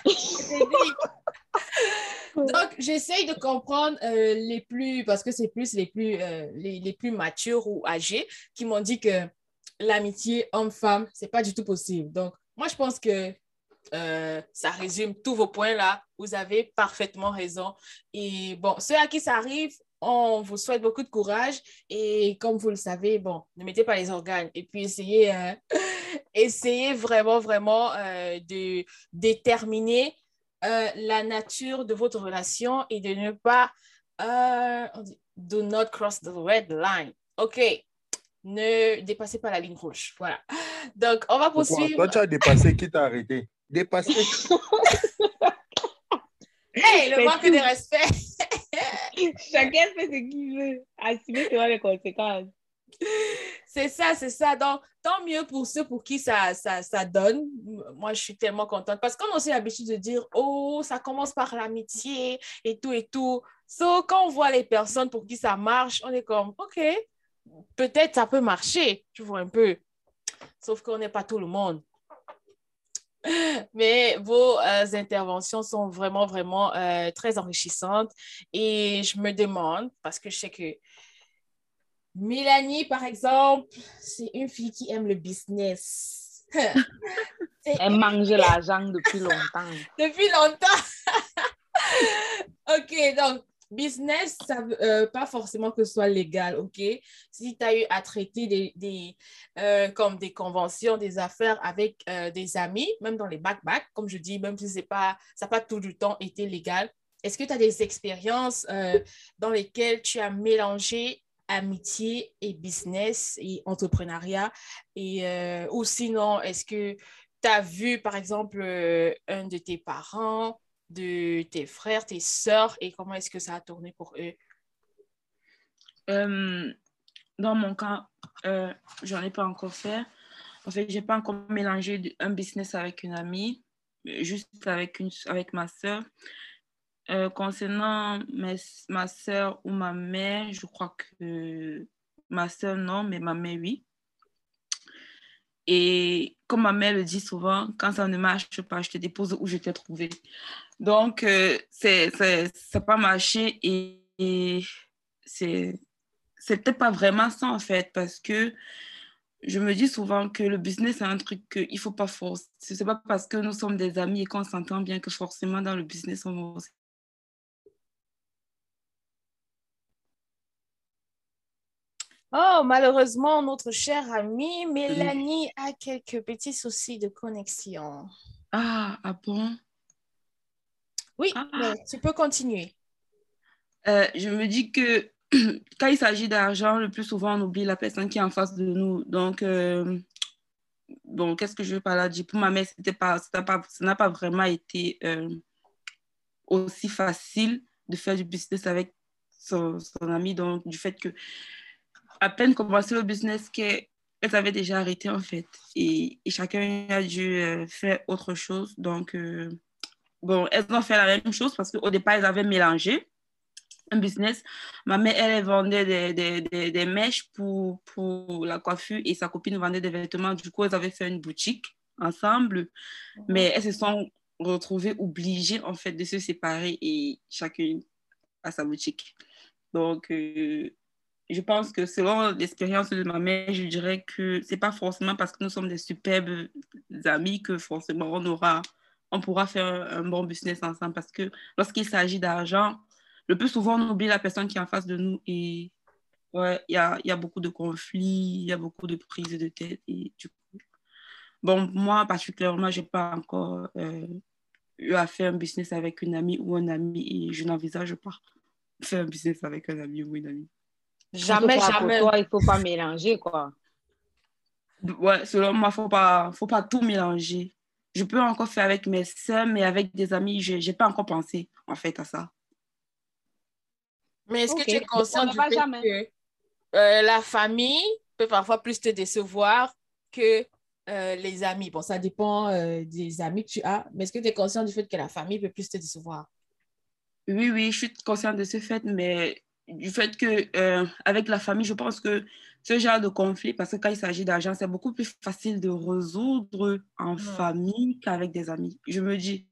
Donc, j'essaye de comprendre les plus, parce que c'est plus les plus matures ou âgés qui m'ont dit que l'amitié homme-femme, c'est pas du tout possible. Donc, moi, je pense que ça résume tous vos points là. Vous avez parfaitement raison. Et bon, ceux à qui ça arrive, on vous souhaite beaucoup de courage. Et comme vous le savez, bon, ne mettez pas les organes. Et puis essayez vraiment, vraiment de déterminer la nature de votre relation et de ne pas, do not cross the red line. OK. Ne dépassez pas la ligne rouge. Voilà. Donc, on va Pourquoi? poursuivre. Toi, tu as dépassé, qui t'a arrêté? Dépassé. Hey, le Mais manque de respect. chacun fait ce qu'il veut. Assumer sera les conséquences. C'est ça, c'est ça. Donc, tant mieux pour ceux pour qui ça donne. Moi, je suis tellement contente parce qu'on a aussi l'habitude de dire, oh, ça commence par l'amitié et tout et tout. So, quand on voit les personnes pour qui ça marche, on est comme, OK, peut-être ça peut marcher, tu vois un peu. Sauf qu'on n'est pas tout le monde. Mais vos interventions sont vraiment, vraiment très enrichissantes. Et je me demande, parce que je sais que Mélanie, par exemple, c'est une fille qui aime le business. Elle mange l'argent depuis longtemps. Depuis longtemps. OK, donc, business, ça veut pas forcément que ce soit légal, OK? Si tu as eu à traiter comme des conventions, des affaires avec des amis, même dans les back-back, comme je dis, même si ça n'a pas tout le temps été légal, est-ce que tu as des expériences dans lesquelles tu as mélangé amitié et business et entrepreneuriat? Ou sinon, est-ce que tu as vu, par exemple, un de tes parents, de tes frères, tes sœurs, et comment est-ce que ça a tourné pour eux? Dans mon cas, j'en ai pas encore fait. En fait, j'ai pas encore mélangé un business avec une amie, juste avec ma sœur. Concernant ma sœur ou ma mère, je crois que ma sœur, non, mais ma mère, oui. Et comme ma mère le dit souvent, quand ça ne marche pas, je te dépose où je t'ai trouvé. Donc, ça n'a pas marché et c'est peut-être pas vraiment ça en fait, parce que je me dis souvent que le business, c'est un truc qu'il ne faut pas forcer. Ce n'est pas parce que nous sommes des amis et qu'on s'entend bien que forcément dans le business, on va. Oh, malheureusement, notre chère amie Mélanie a quelques petits soucis de connexion. Ah, ah bon? Oui, Ah. mais tu peux continuer. Je me dis que quand il s'agit d'argent, le plus souvent, on oublie la personne qui est en face de nous. Donc, bon, qu'est-ce que je veux par là dire? Pour ma mère, ça n'a pas vraiment été aussi facile de faire du business avec son ami. Donc, du fait que à peine commencé le business, qu'elle avait déjà arrêté en fait. Et chacun a dû faire autre chose. Donc, bon, elles ont fait la même chose parce qu'au départ, elles avaient mélangé un business. Ma mère, elle vendait des mèches pour la coiffure et sa copine vendait des vêtements. Du coup, elles avaient fait une boutique ensemble, mais elles se sont retrouvées obligées en fait de se séparer et chacune à sa boutique. Donc, je pense que selon l'expérience de ma mère, je dirais que c'est pas forcément parce que nous sommes des superbes amis que forcément on pourra faire un bon business ensemble parce que lorsqu'il s'agit d'argent, le plus souvent on oublie la personne qui est en face de nous et ouais, il y a beaucoup de conflits, il y a beaucoup de prises de tête et du coup, bon, moi particulièrement, j'ai pas encore eu à faire un business avec une amie ou un ami et je n'envisage pas faire un business avec un ami ou une amie. En tout Jamais, cas, pour jamais. toi, il ne faut pas mélanger, quoi. Ouais, selon moi, faut pas tout mélanger. Je peux encore faire avec mes soeurs, mais avec des amis, je n'ai pas encore pensé, en fait, à ça. Mais est-ce que OK. tu es Donc, on conscient ne du va fait jamais. que la famille peut parfois plus te décevoir que les amis? Bon, ça dépend des amis que tu as, mais est-ce que tu es conscient du fait que la famille peut plus te décevoir? Oui, oui, je suis consciente de ce fait, mais du fait que avec la famille, je pense que ce genre de conflit, parce que quand il s'agit d'argent, c'est beaucoup plus facile de résoudre en Hmm. famille qu'avec des amis. Je me dis,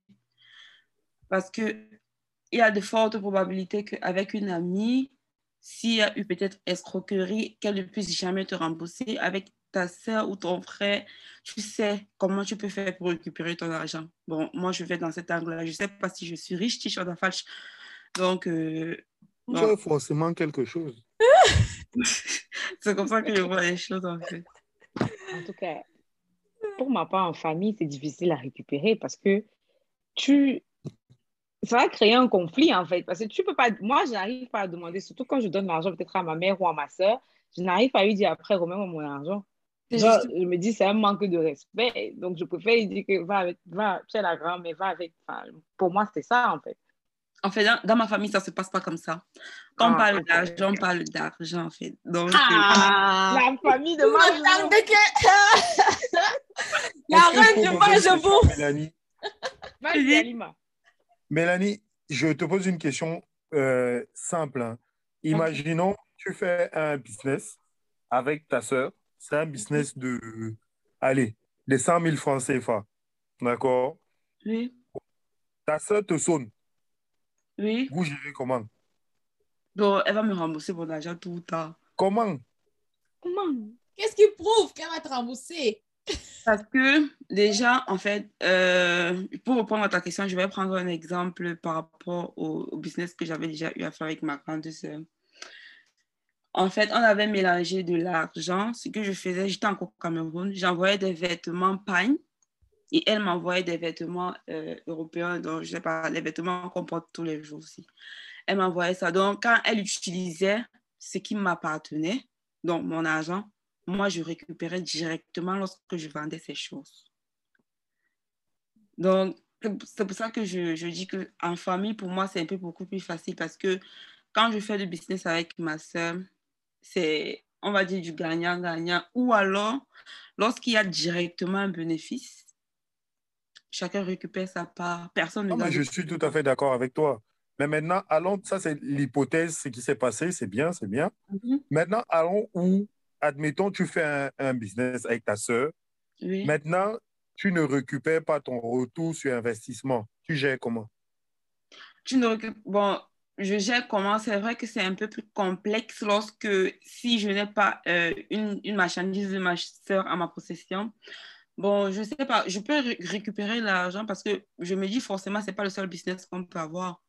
parce que il y a de fortes probabilités qu'avec une amie, s'il y a eu peut-être escroquerie, qu'elle ne puisse jamais te rembourser. Avec ta soeur ou ton frère, tu sais comment tu peux faire pour récupérer ton argent. Bon, moi, je vais dans cet angle-là. Je ne sais pas si je suis riche, si je suis en falche. Donc, Tu bon, as forcément quelque chose. c'est comme ça que je vois les choses, en fait. En tout cas, pour ma part, en famille, c'est difficile à récupérer parce que tu... ça va créer un conflit, en fait. Parce que tu peux pas... Moi, je n'arrive pas à demander, surtout quand je donne l'argent peut-être à ma mère ou à ma soeur, je n'arrive pas à lui dire après, remets-moi mon argent. C'est Genre, juste, je me dis, c'est un manque de respect. Donc, je préfère lui dire que va, tu es la grande, mais va avec. Enfin, pour moi, c'est ça, en fait. en fait, dans ma famille, ça ne se passe pas comme ça. Quand Ah, OK. on parle d'argent, en fait. Donc, Ah! La famille de Vous Majou. entendez que la Est-ce que je reine peux du poser une question à mange-bouffe! Mélanie? Vas-y, Alima. Mélanie, je te pose une question simple, hein. Ok. Imaginons, tu fais un business avec ta sœur. C'est un Mhm. business de, allez, des 100 000 francs CFA. D'accord? oui, Ta sœur te sonne. oui. Vous gérez comment? Donc, elle va me rembourser mon argent tout le temps. Comment? Comment? Qu'est-ce qui prouve qu'elle va te rembourser? Parce que déjà, en fait, pour répondre à ta question, je vais prendre un exemple par rapport au business que j'avais déjà eu à faire avec ma grande sœur. En fait, on avait mélangé de l'argent. Ce que je faisais, j'étais encore au Cameroun, j'envoyais des vêtements pagne et elle m'envoyait des vêtements européens, donc je sais pas, les vêtements qu'on porte tous les jours aussi. Elle m'envoyait ça. Donc, quand elle utilisait ce qui m'appartenait, donc mon argent, moi, je récupérais directement lorsque je vendais ces choses. Donc, c'est pour ça que je dis qu'en famille, pour moi, c'est un peu beaucoup plus facile parce que quand je fais du business avec ma soeur, c'est, on va dire, du gagnant-gagnant. Ou alors, lorsqu'il y a directement un bénéfice, chacun récupère sa part, personne ne Non, mais gagne. je suis tout à fait d'accord avec toi. Mais maintenant, allons, ça c'est l'hypothèse, ce qui s'est passé, c'est bien, c'est bien. Mhm. Maintenant, allons où, admettons, tu fais un business avec ta sœur. Oui. Maintenant, tu ne récupères pas ton retour sur investissement. Tu gères comment? Tu ne récup- Bon, je gère comment. C'est vrai que c'est un peu plus complexe lorsque, si je n'ai pas une marchandise de ma soeur à ma possession. Bon, je sais pas, je peux récupérer l'argent parce que je me dis forcément, c'est pas le seul business qu'on peut avoir.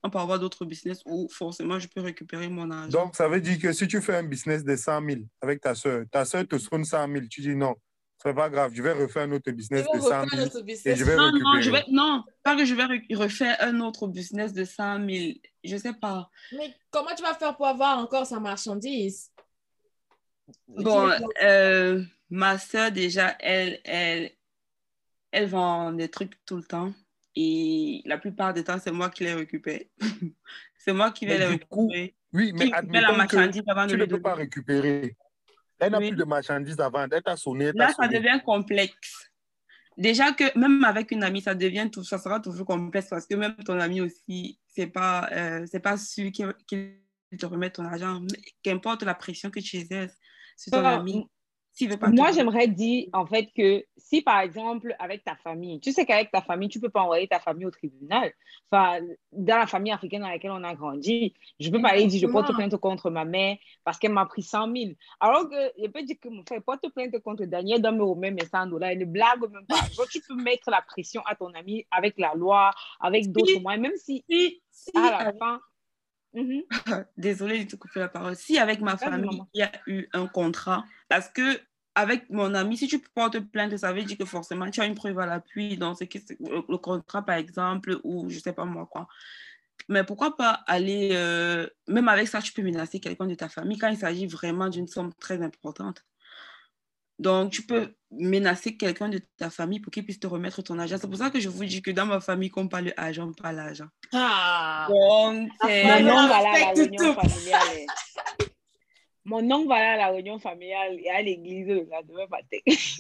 on peut avoir d'autres business où forcément je peux récupérer mon argent. Donc, ça veut dire que si tu fais un business de 100 000 avec ta soeur te sonne 100 000, tu dis non, c'est pas grave, je vais refaire un autre business de 100 000 et je vais récupérer. Non, pas que je vais refaire un autre business de 100 000. Je sais pas. Mais comment tu vas faire pour avoir encore sa marchandise? Bon, ma soeur, déjà, elle vend des trucs tout le temps. Et la plupart du temps, c'est moi qui les récupère. C'est moi qui vais les récupérer. Oui, mais admettons la marchandise avant que tu ne peux pas récupérer. Elle n'a plus de marchandises à vendre. Elle t'a sonné. Là, ça devient complexe. Déjà que même avec une amie, ça sera toujours complexe parce que même ton ami aussi, c'est pas sûr qu'il te remette ton argent. Qu'importe la pression que tu exerces sur ton ami. Moi, j'aimerais dire, en fait, que si, par exemple, avec ta famille, tu sais qu'avec ta famille, tu ne peux pas envoyer ta famille au tribunal. Enfin, dans la famille africaine dans laquelle on a grandi, je ne peux pas aller dire, je porte plainte contre ma mère parce qu'elle m'a pris 100 000. Alors que, je peux dire que mon frère porte plainte contre Daniel, donne au même $100. Il ne blague même pas. Donc, tu peux mettre la pression à ton ami avec la loi, avec d'autres moyens, même si à la fin... Désolée de te couper la parole. Si avec ma famille, il y a eu un contrat, parce que avec mon ami, si tu portes plainte, ça veut dire que forcément, tu as une preuve à l'appui dans le contrat, par exemple, ou je ne sais pas moi quoi. Mais pourquoi pas aller, même avec ça, tu peux menacer quelqu'un de ta famille quand il s'agit vraiment d'une somme très importante. Donc, tu peux menacer quelqu'un de ta famille pour qu'il puisse te remettre ton argent. C'est pour ça que je vous dis que dans ma famille, qu'on parle argent, pas l'argent. Donc, mon oncle va à la réunion familiale. Mon oncle va à la réunion familiale et à l'église le lendemain matin.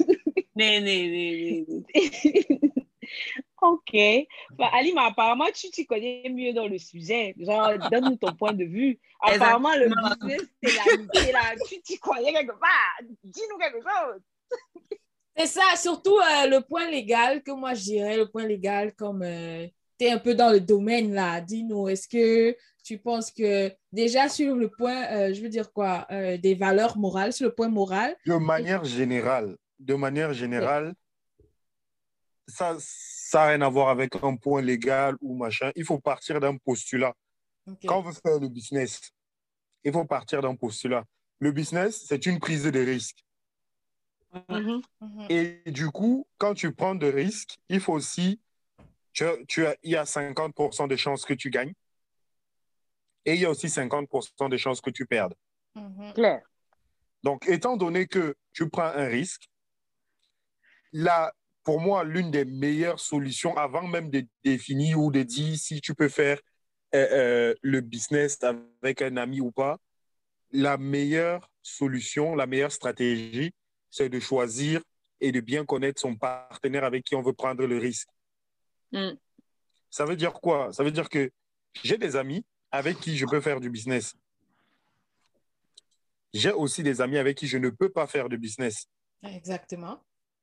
Ok. Bah, Alima, apparemment, tu connais mieux dans le sujet. Genre, donne-nous ton point de vue. Apparemment, le business, c'est l'amitié là. Tu croyais quelque part. Dis-nous quelque chose. C'est ça, surtout le point légal, que moi je dirais, le point légal, comme tu es un peu dans le domaine là. Dis-nous, est-ce que tu penses que déjà sur le point, je veux dire quoi, des valeurs morales, sur le point moral? De manière générale, ça n'a rien à voir avec un point légal ou machin. Il faut partir d'un postulat. Okay. Quand on veut faire le business, il faut partir d'un postulat. Le business, c'est une prise de risque. Et du coup, quand tu prends de risques, il faut aussi, il y a 50% de chances que tu gagnes et il y a aussi 50% de chances que tu perdes. Claire. Donc, étant donné que tu prends un risque, là, pour moi, l'une des meilleures solutions, avant même de définir ou de dire si tu peux faire le business avec un ami ou pas, la meilleure solution, la meilleure stratégie, c'est de choisir et de bien connaître son partenaire avec qui on veut prendre le risque. Ça veut dire quoi? Ça veut dire que j'ai des amis avec qui je peux faire du business. J'ai aussi des amis avec qui je ne peux pas faire de business. Exactement.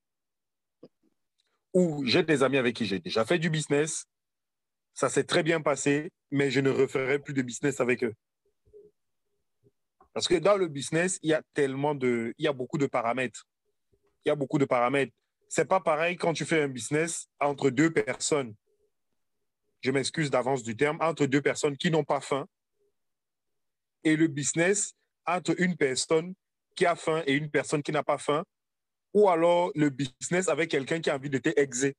Ou j'ai des amis avec qui j'ai déjà fait du business, ça s'est très bien passé, mais je ne referai plus de business avec eux. Parce que dans le business, il y a beaucoup de paramètres. Il y a beaucoup de paramètres. C'est pas pareil quand tu fais un business entre deux personnes. Je m'excuse d'avance du terme, entre deux personnes qui n'ont pas faim. Et le business entre une personne qui a faim et une personne qui n'a pas faim. Ou alors le business avec quelqu'un qui a envie de t'exer.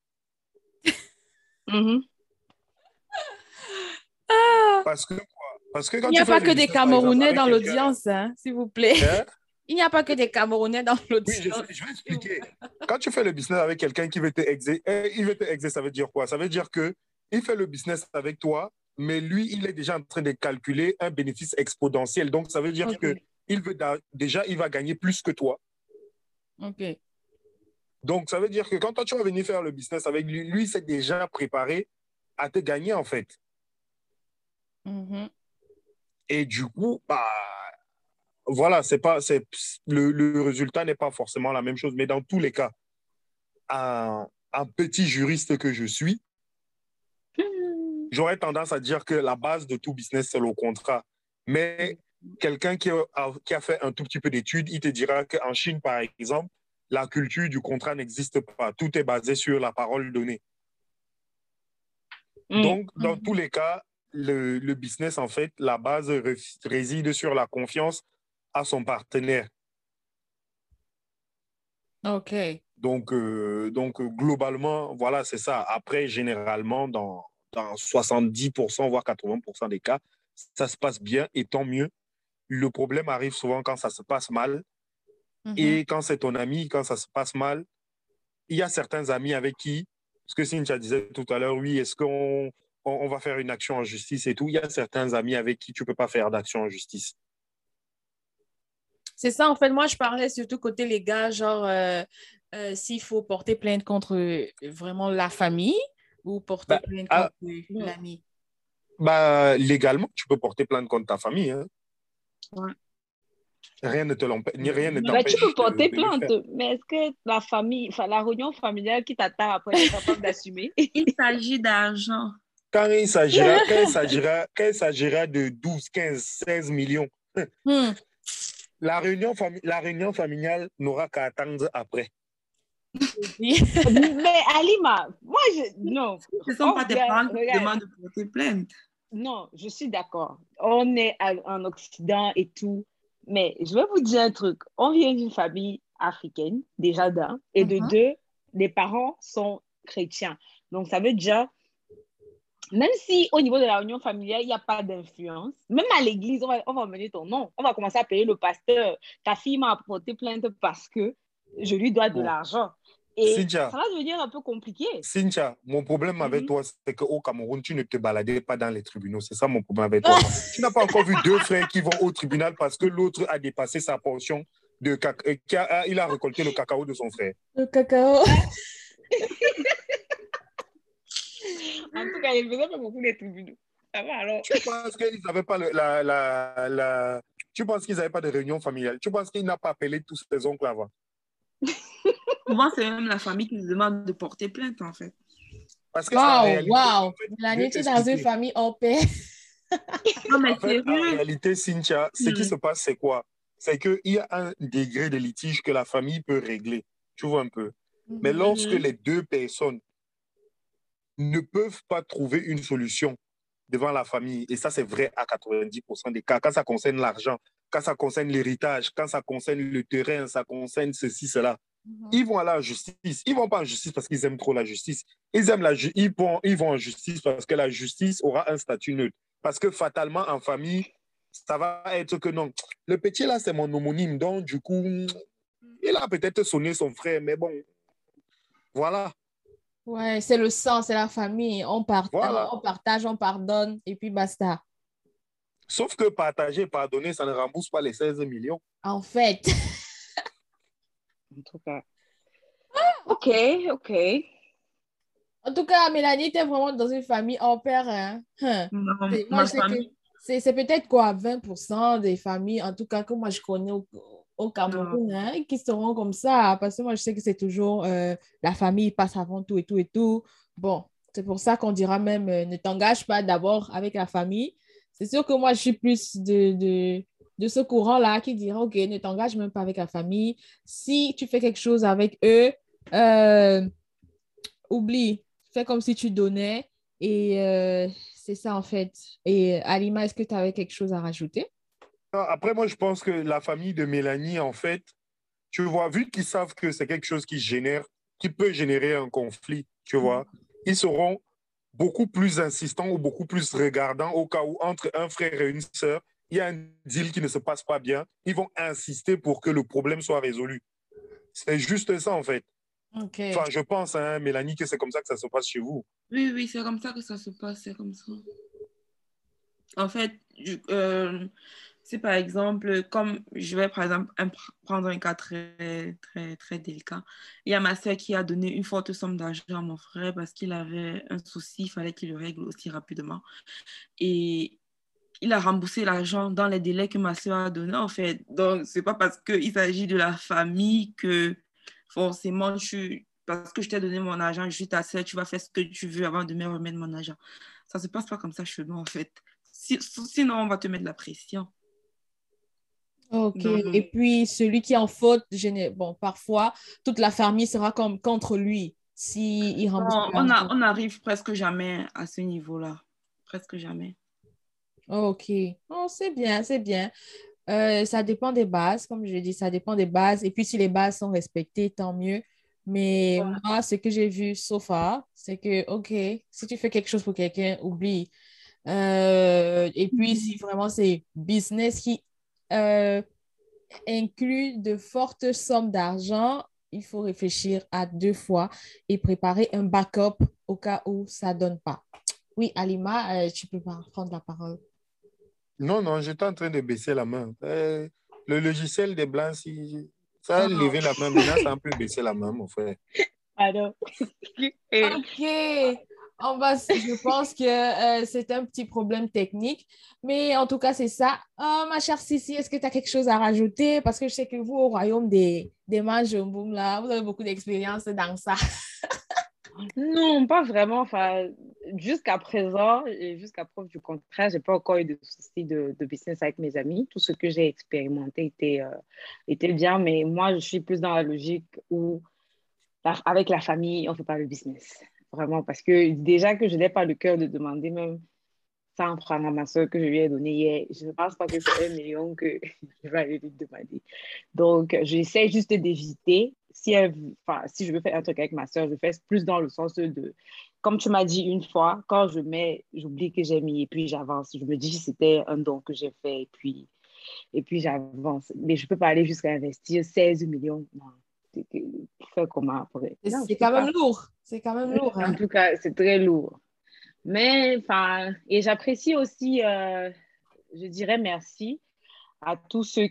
Parce que quand il n'y a pas que des Camerounais dans l'audience, hein, s'il vous plaît. Hein? Il n'y a pas que des Camerounais dans l'audience. Oui, je vais expliquer. Quand tu fais le business avec quelqu'un qui veut t'exer, ça veut dire quoi? Ça veut dire qu'il fait le business avec toi, mais lui, il est déjà en train de calculer un bénéfice exponentiel. Donc, ça veut dire qu'il va gagner plus que toi. OK. Donc, ça veut dire que quand toi, tu vas venir faire le business avec lui, lui, s'est déjà préparé à te gagner, en fait. Et du coup, voilà, le résultat n'est pas forcément la même chose. Mais dans tous les cas, un petit juriste que je suis, j'aurais tendance à dire que la base de tout business, c'est le contrat. Mais quelqu'un qui a fait un tout petit peu d'études, il te dira qu'en Chine, par exemple, la culture du contrat n'existe pas. Tout est basé sur la parole donnée. Donc, dans tous les cas, le business, en fait, la base réside sur la confiance à son partenaire. OK. Donc, globalement, voilà, c'est ça. Après, généralement, dans 70%, voire 80% des cas, ça se passe bien et tant mieux. Le problème arrive souvent quand ça se passe mal. Et quand c'est ton ami, quand ça se passe mal, il y a certains amis avec qui, ce que Cynthia disait tout à l'heure, oui, est-ce qu'on va faire une action en justice et tout. Il y a certains amis avec qui tu ne peux pas faire d'action en justice. C'est ça, en fait, moi, je parlais surtout côté les gars, genre, s'il faut porter plainte contre vraiment la famille ou porter Bah, plainte ah, contre l'ami. légalement, tu peux porter plainte contre ta famille. Hein. Ouais. Rien ne t'empêche Tu peux porter de le plainte, faire. mais est-ce que la famille, la réunion familiale qui t'attend après est capable d'assumer? Il s'agit d'argent. Quand il s'agira de 12, 15, 16 millions, la réunion familiale n'aura qu'à attendre après. Mais Alima, non. Ce ne sont pas tes parents qui te regarde, demandent de porter plainte. non, je suis d'accord. On est en Occident et tout. Mais je vais vous dire un truc. On vient d'une famille africaine, déjà d'un. Et de deux, les parents sont chrétiens. Donc, ça veut dire, même si au niveau de la réunion familiale, il n'y a pas d'influence, même à l'église, on va mener ton nom. On va commencer à payer le pasteur. Ta fille m'a porté plainte parce que je lui dois de l'argent. Et Cynthia, ça va devenir un peu compliqué. Cynthia, mon problème avec toi, c'est qu'au Cameroun, tu ne te baladais pas dans les tribunaux. C'est ça mon problème avec toi. Tu n'as pas encore vu deux frères qui vont au tribunal parce que l'autre a dépassé sa portion de cacao. Il a récolté le cacao de son frère. Le cacao. En tout cas, il ne faisait pas beaucoup les tribunaux. Ça va alors. Tu penses qu'ils n'avaient pas tu penses qu'ils n'avaient pas de réunion familiale? Tu penses qu'il n'a pas appelé tous ses oncles avant? Souvent, c'est même la famille qui nous demande de porter plainte, en fait. Parce que en réalité, L'année, tu es dans une famille en paix. Non, mais en réalité, Cynthia, ce qui se passe, c'est quoi? C'est qu'il y a un degré de litige que la famille peut régler. Tu vois un peu. Mais lorsque les deux personnes ne peuvent pas trouver une solution devant la famille, et ça, c'est vrai à 90% des cas, quand ça concerne l'argent, quand ça concerne l'héritage, quand ça concerne le terrain, ça concerne ceci, cela, ils vont aller en justice. Ils ne vont pas en justice parce qu'ils aiment trop la justice. Ils vont en justice parce que la justice aura un statut neutre. Parce que fatalement, en famille, ça va être que non. Le petit là, c'est mon homonyme. Donc, du coup, il a peut-être sonné son frère, mais bon, voilà. Ouais, c'est le sang, c'est la famille. On partage, on pardonne, et puis basta. Sauf que partager et pardonner, ça ne rembourse pas les 16 millions. En fait. En tout cas. OK. En tout cas, Mélanie, tu es vraiment dans une famille en père. Hein? Non, moi, je sais que c'est peut-être quoi, 20% des familles, en tout cas, que moi je connais au Cameroun, hein, qui seront comme ça. Parce que moi, je sais que c'est toujours la famille passe avant tout et tout et tout. Bon, c'est pour ça qu'on dira même ne t'engage pas d'abord avec la famille. C'est sûr que moi, je suis plus de ce courant-là qui dira, OK, ne t'engage même pas avec la famille. Si tu fais quelque chose avec eux, oublie, fais comme si tu donnais. Et c'est ça, en fait. Et Alima, est-ce que tu avais quelque chose à rajouter? Après, moi, je pense que la famille de Mélanie, en fait, tu vois, vu qu'ils savent que c'est quelque chose qui peut générer un conflit, tu vois, ils seront beaucoup plus insistants ou beaucoup plus regardants au cas où entre un frère et une sœur, il y a un deal qui ne se passe pas bien. Ils vont insister pour que le problème soit résolu. C'est juste ça, en fait. Okay. Enfin, je pense, hein, Mélanie, que c'est comme ça que ça se passe chez vous. Oui, c'est comme ça que ça se passe, c'est comme ça. En fait, c'est par exemple, comme je vais par exemple prendre un cas très, très, très délicat. Il y a ma soeur qui a donné une forte somme d'argent à mon frère parce qu'il avait un souci, il fallait qu'il le règle aussi rapidement. Et il a remboursé l'argent dans les délais que ma soeur a donné, en fait. Donc, c'est pas parce qu'il s'agit de la famille que forcément, parce que je t'ai donné mon argent, je suis ta soeur, tu vas faire ce que tu veux avant de me remettre mon argent. Ça se passe pas comme ça chez nous, en fait. Sinon, on va te mettre la pression. OK. Et puis, celui qui est en faute, bon, parfois, toute la famille sera contre lui s'il rembourse. On n'arrive presque jamais à ce niveau-là. Presque jamais. Ok. Oh, c'est bien, c'est bien. Ça dépend des bases, comme je dis, ça dépend des bases. Et puis, si les bases sont respectées, tant mieux. Mais moi, ce que j'ai vu so far, c'est que, OK, si tu fais quelque chose pour quelqu'un, oublie. Et puis, si vraiment c'est business qui euh, inclut de fortes sommes d'argent, il faut réfléchir à deux fois et préparer un backup au cas où ça ne donne pas. Oui, Alima, tu peux prendre la parole. Non, non, j'étais en train de baisser la main. Le logiciel des Blancs, ça a levé la main. Maintenant, ça a un peu baissé la main, mon frère. Alors, OK. Je pense que c'est un petit problème technique, mais en tout cas, c'est ça. Ma chère Sissi, est-ce que tu as quelque chose à rajouter? Parce que je sais que vous, au royaume des Majumboum, là, vous avez beaucoup d'expérience dans ça. non, pas vraiment. Enfin, jusqu'à présent, et jusqu'à preuve du contraire, j'ai pas encore eu de soucis de business avec mes amis. Tout ce que j'ai expérimenté était bien, mais moi, je suis plus dans la logique où, avec la famille, on fait pas le business. Vraiment, parce que déjà que je n'ai pas le cœur de demander même 100 francs à ma soeur que je lui ai donné hier, je ne pense pas que c'est 1 million que je vais aller lui demander. Donc, j'essaie juste d'éviter. Enfin, si je veux faire un truc avec ma soeur, je fais plus dans le sens de, comme tu m'as dit une fois, quand je mets, j'oublie que j'ai mis et puis j'avance. Je me dis c'était un don que j'ai fait et puis j'avance. Mais je ne peux pas aller jusqu'à investir 16 millions. Non. Faire comment après? Non, je C'est ne peux quand même pas. lourd. C'est quand même lourd, En hein? tout cas, c'est très lourd. Mais, enfin, et j'apprécie aussi, je dirais merci à tous ceux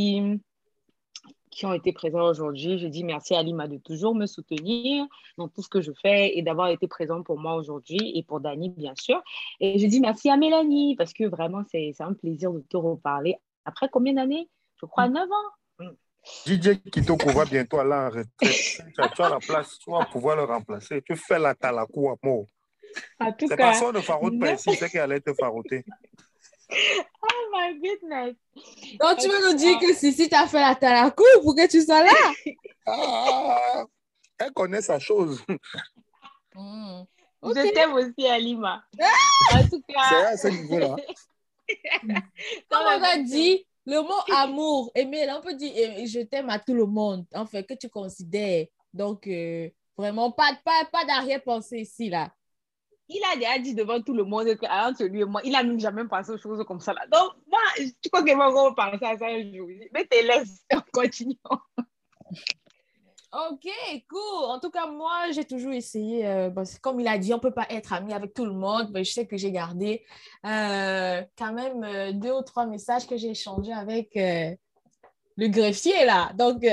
qui ont été présents aujourd'hui. Je dis merci à Lima de toujours me soutenir dans tout ce que je fais et d'avoir été présent pour moi aujourd'hui et pour Dani, bien sûr. Et je dis merci à Mélanie parce que vraiment, c'est un plaisir de te reparler. Après combien d'années? Je crois 9 ans. DJ Kitoko va bientôt aller en retraite. Tu as la place, tu vas pouvoir le remplacer. Tu fais la talakou à mort. En tout C'est pas cas, ça, ne faroute pas non. ici, c'est qu'elle allait te farouter. Oh my goodness. Donc, tu En veux tout nous dire cas, que si tu as fait la talakou pour que tu sois là? Ah, elle connaît sa chose. Hmm. OK. je t'aime aussi, Alima. En tout C'est cas, à ce niveau-là. dans Comme la on a vie, dit, le mot amour, aimer, là, on peut dire je t'aime à tout le monde, en fait, que tu considères. Donc, vraiment, pas d'arrière-pensée ici, là. il a déjà dit devant tout le monde que entre lui et moi, il n'a même jamais pensé aux choses comme ça là. Donc, moi, tu crois qu'il va encore penser à ça un jour? Mais te laisse, continuons. OK, cool. En tout cas, moi, j'ai toujours essayé, comme il a dit, on ne peut pas être ami avec tout le monde, mais je sais que j'ai gardé quand même 2 ou 3 messages que j'ai échangés avec le greffier, là. Donc,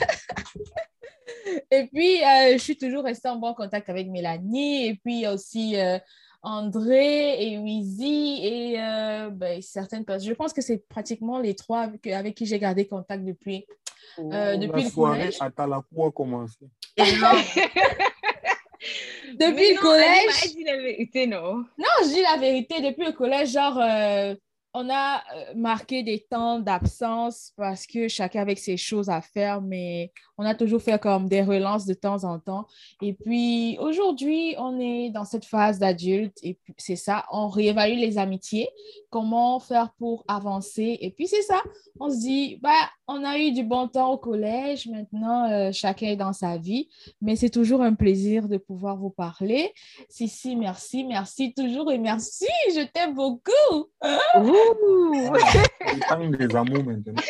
et puis, je suis toujours restée en bon contact avec Mélanie, et puis aussi André et Wizy et certaines personnes. Je pense que c'est pratiquement les trois avec qui j'ai gardé contact La depuis le soirée collège. à Talakou a commencé. Et là, Depuis Mais le non, Alima a collège, dit la vérité, non? non, je dis la vérité, depuis le collège, genre, on a marqué des temps d'absence parce que chacun avec ses choses à faire, mais on a toujours fait comme des relances de temps en temps. Et puis aujourd'hui, on est dans cette phase d'adulte et puis c'est ça, on réévalue les amitiés, comment faire pour avancer. Et puis c'est ça, on se dit, bah, on a eu du bon temps au collège, maintenant chacun est dans sa vie, mais c'est toujours un plaisir de pouvoir vous parler. Si, merci, merci toujours et merci, je t'aime beaucoup. Ouh! C'est le temps des amours maintenant.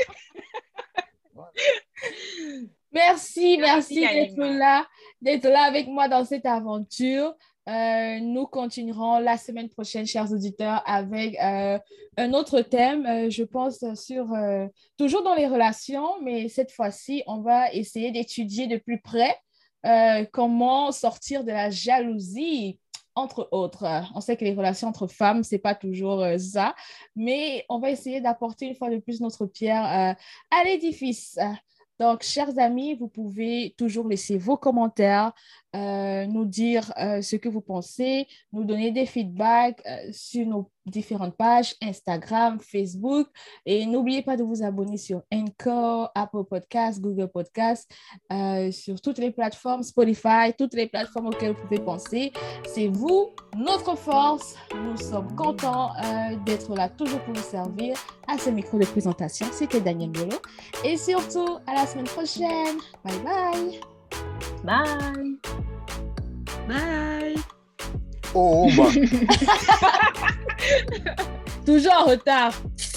Merci, Merci, merci Alima. d'être là avec moi dans cette aventure. Nous continuerons la semaine prochaine, chers auditeurs, avec un autre thème, je pense, toujours dans les relations, mais cette fois-ci, on va essayer d'étudier de plus près comment sortir de la jalousie, entre autres. On sait que les relations entre femmes, c'est pas toujours ça, mais on va essayer d'apporter une fois de plus notre pierre à l'édifice. Donc, chers amis, vous pouvez toujours laisser vos commentaires, nous dire ce que vous pensez, nous donner des feedbacks sur nos différentes pages, Instagram, Facebook. Et n'oubliez pas de vous abonner sur Anchor, Apple Podcasts, Google Podcasts, sur toutes les plateformes, Spotify, toutes les plateformes auxquelles vous pouvez penser. C'est vous, notre force. Nous sommes contents d'être là toujours pour vous servir. À ce micro de présentation, c'était Daniel Bolo. Et surtout, à la semaine prochaine. Bye bye. Bye. Bye. Oh, bah. Toujours en retard.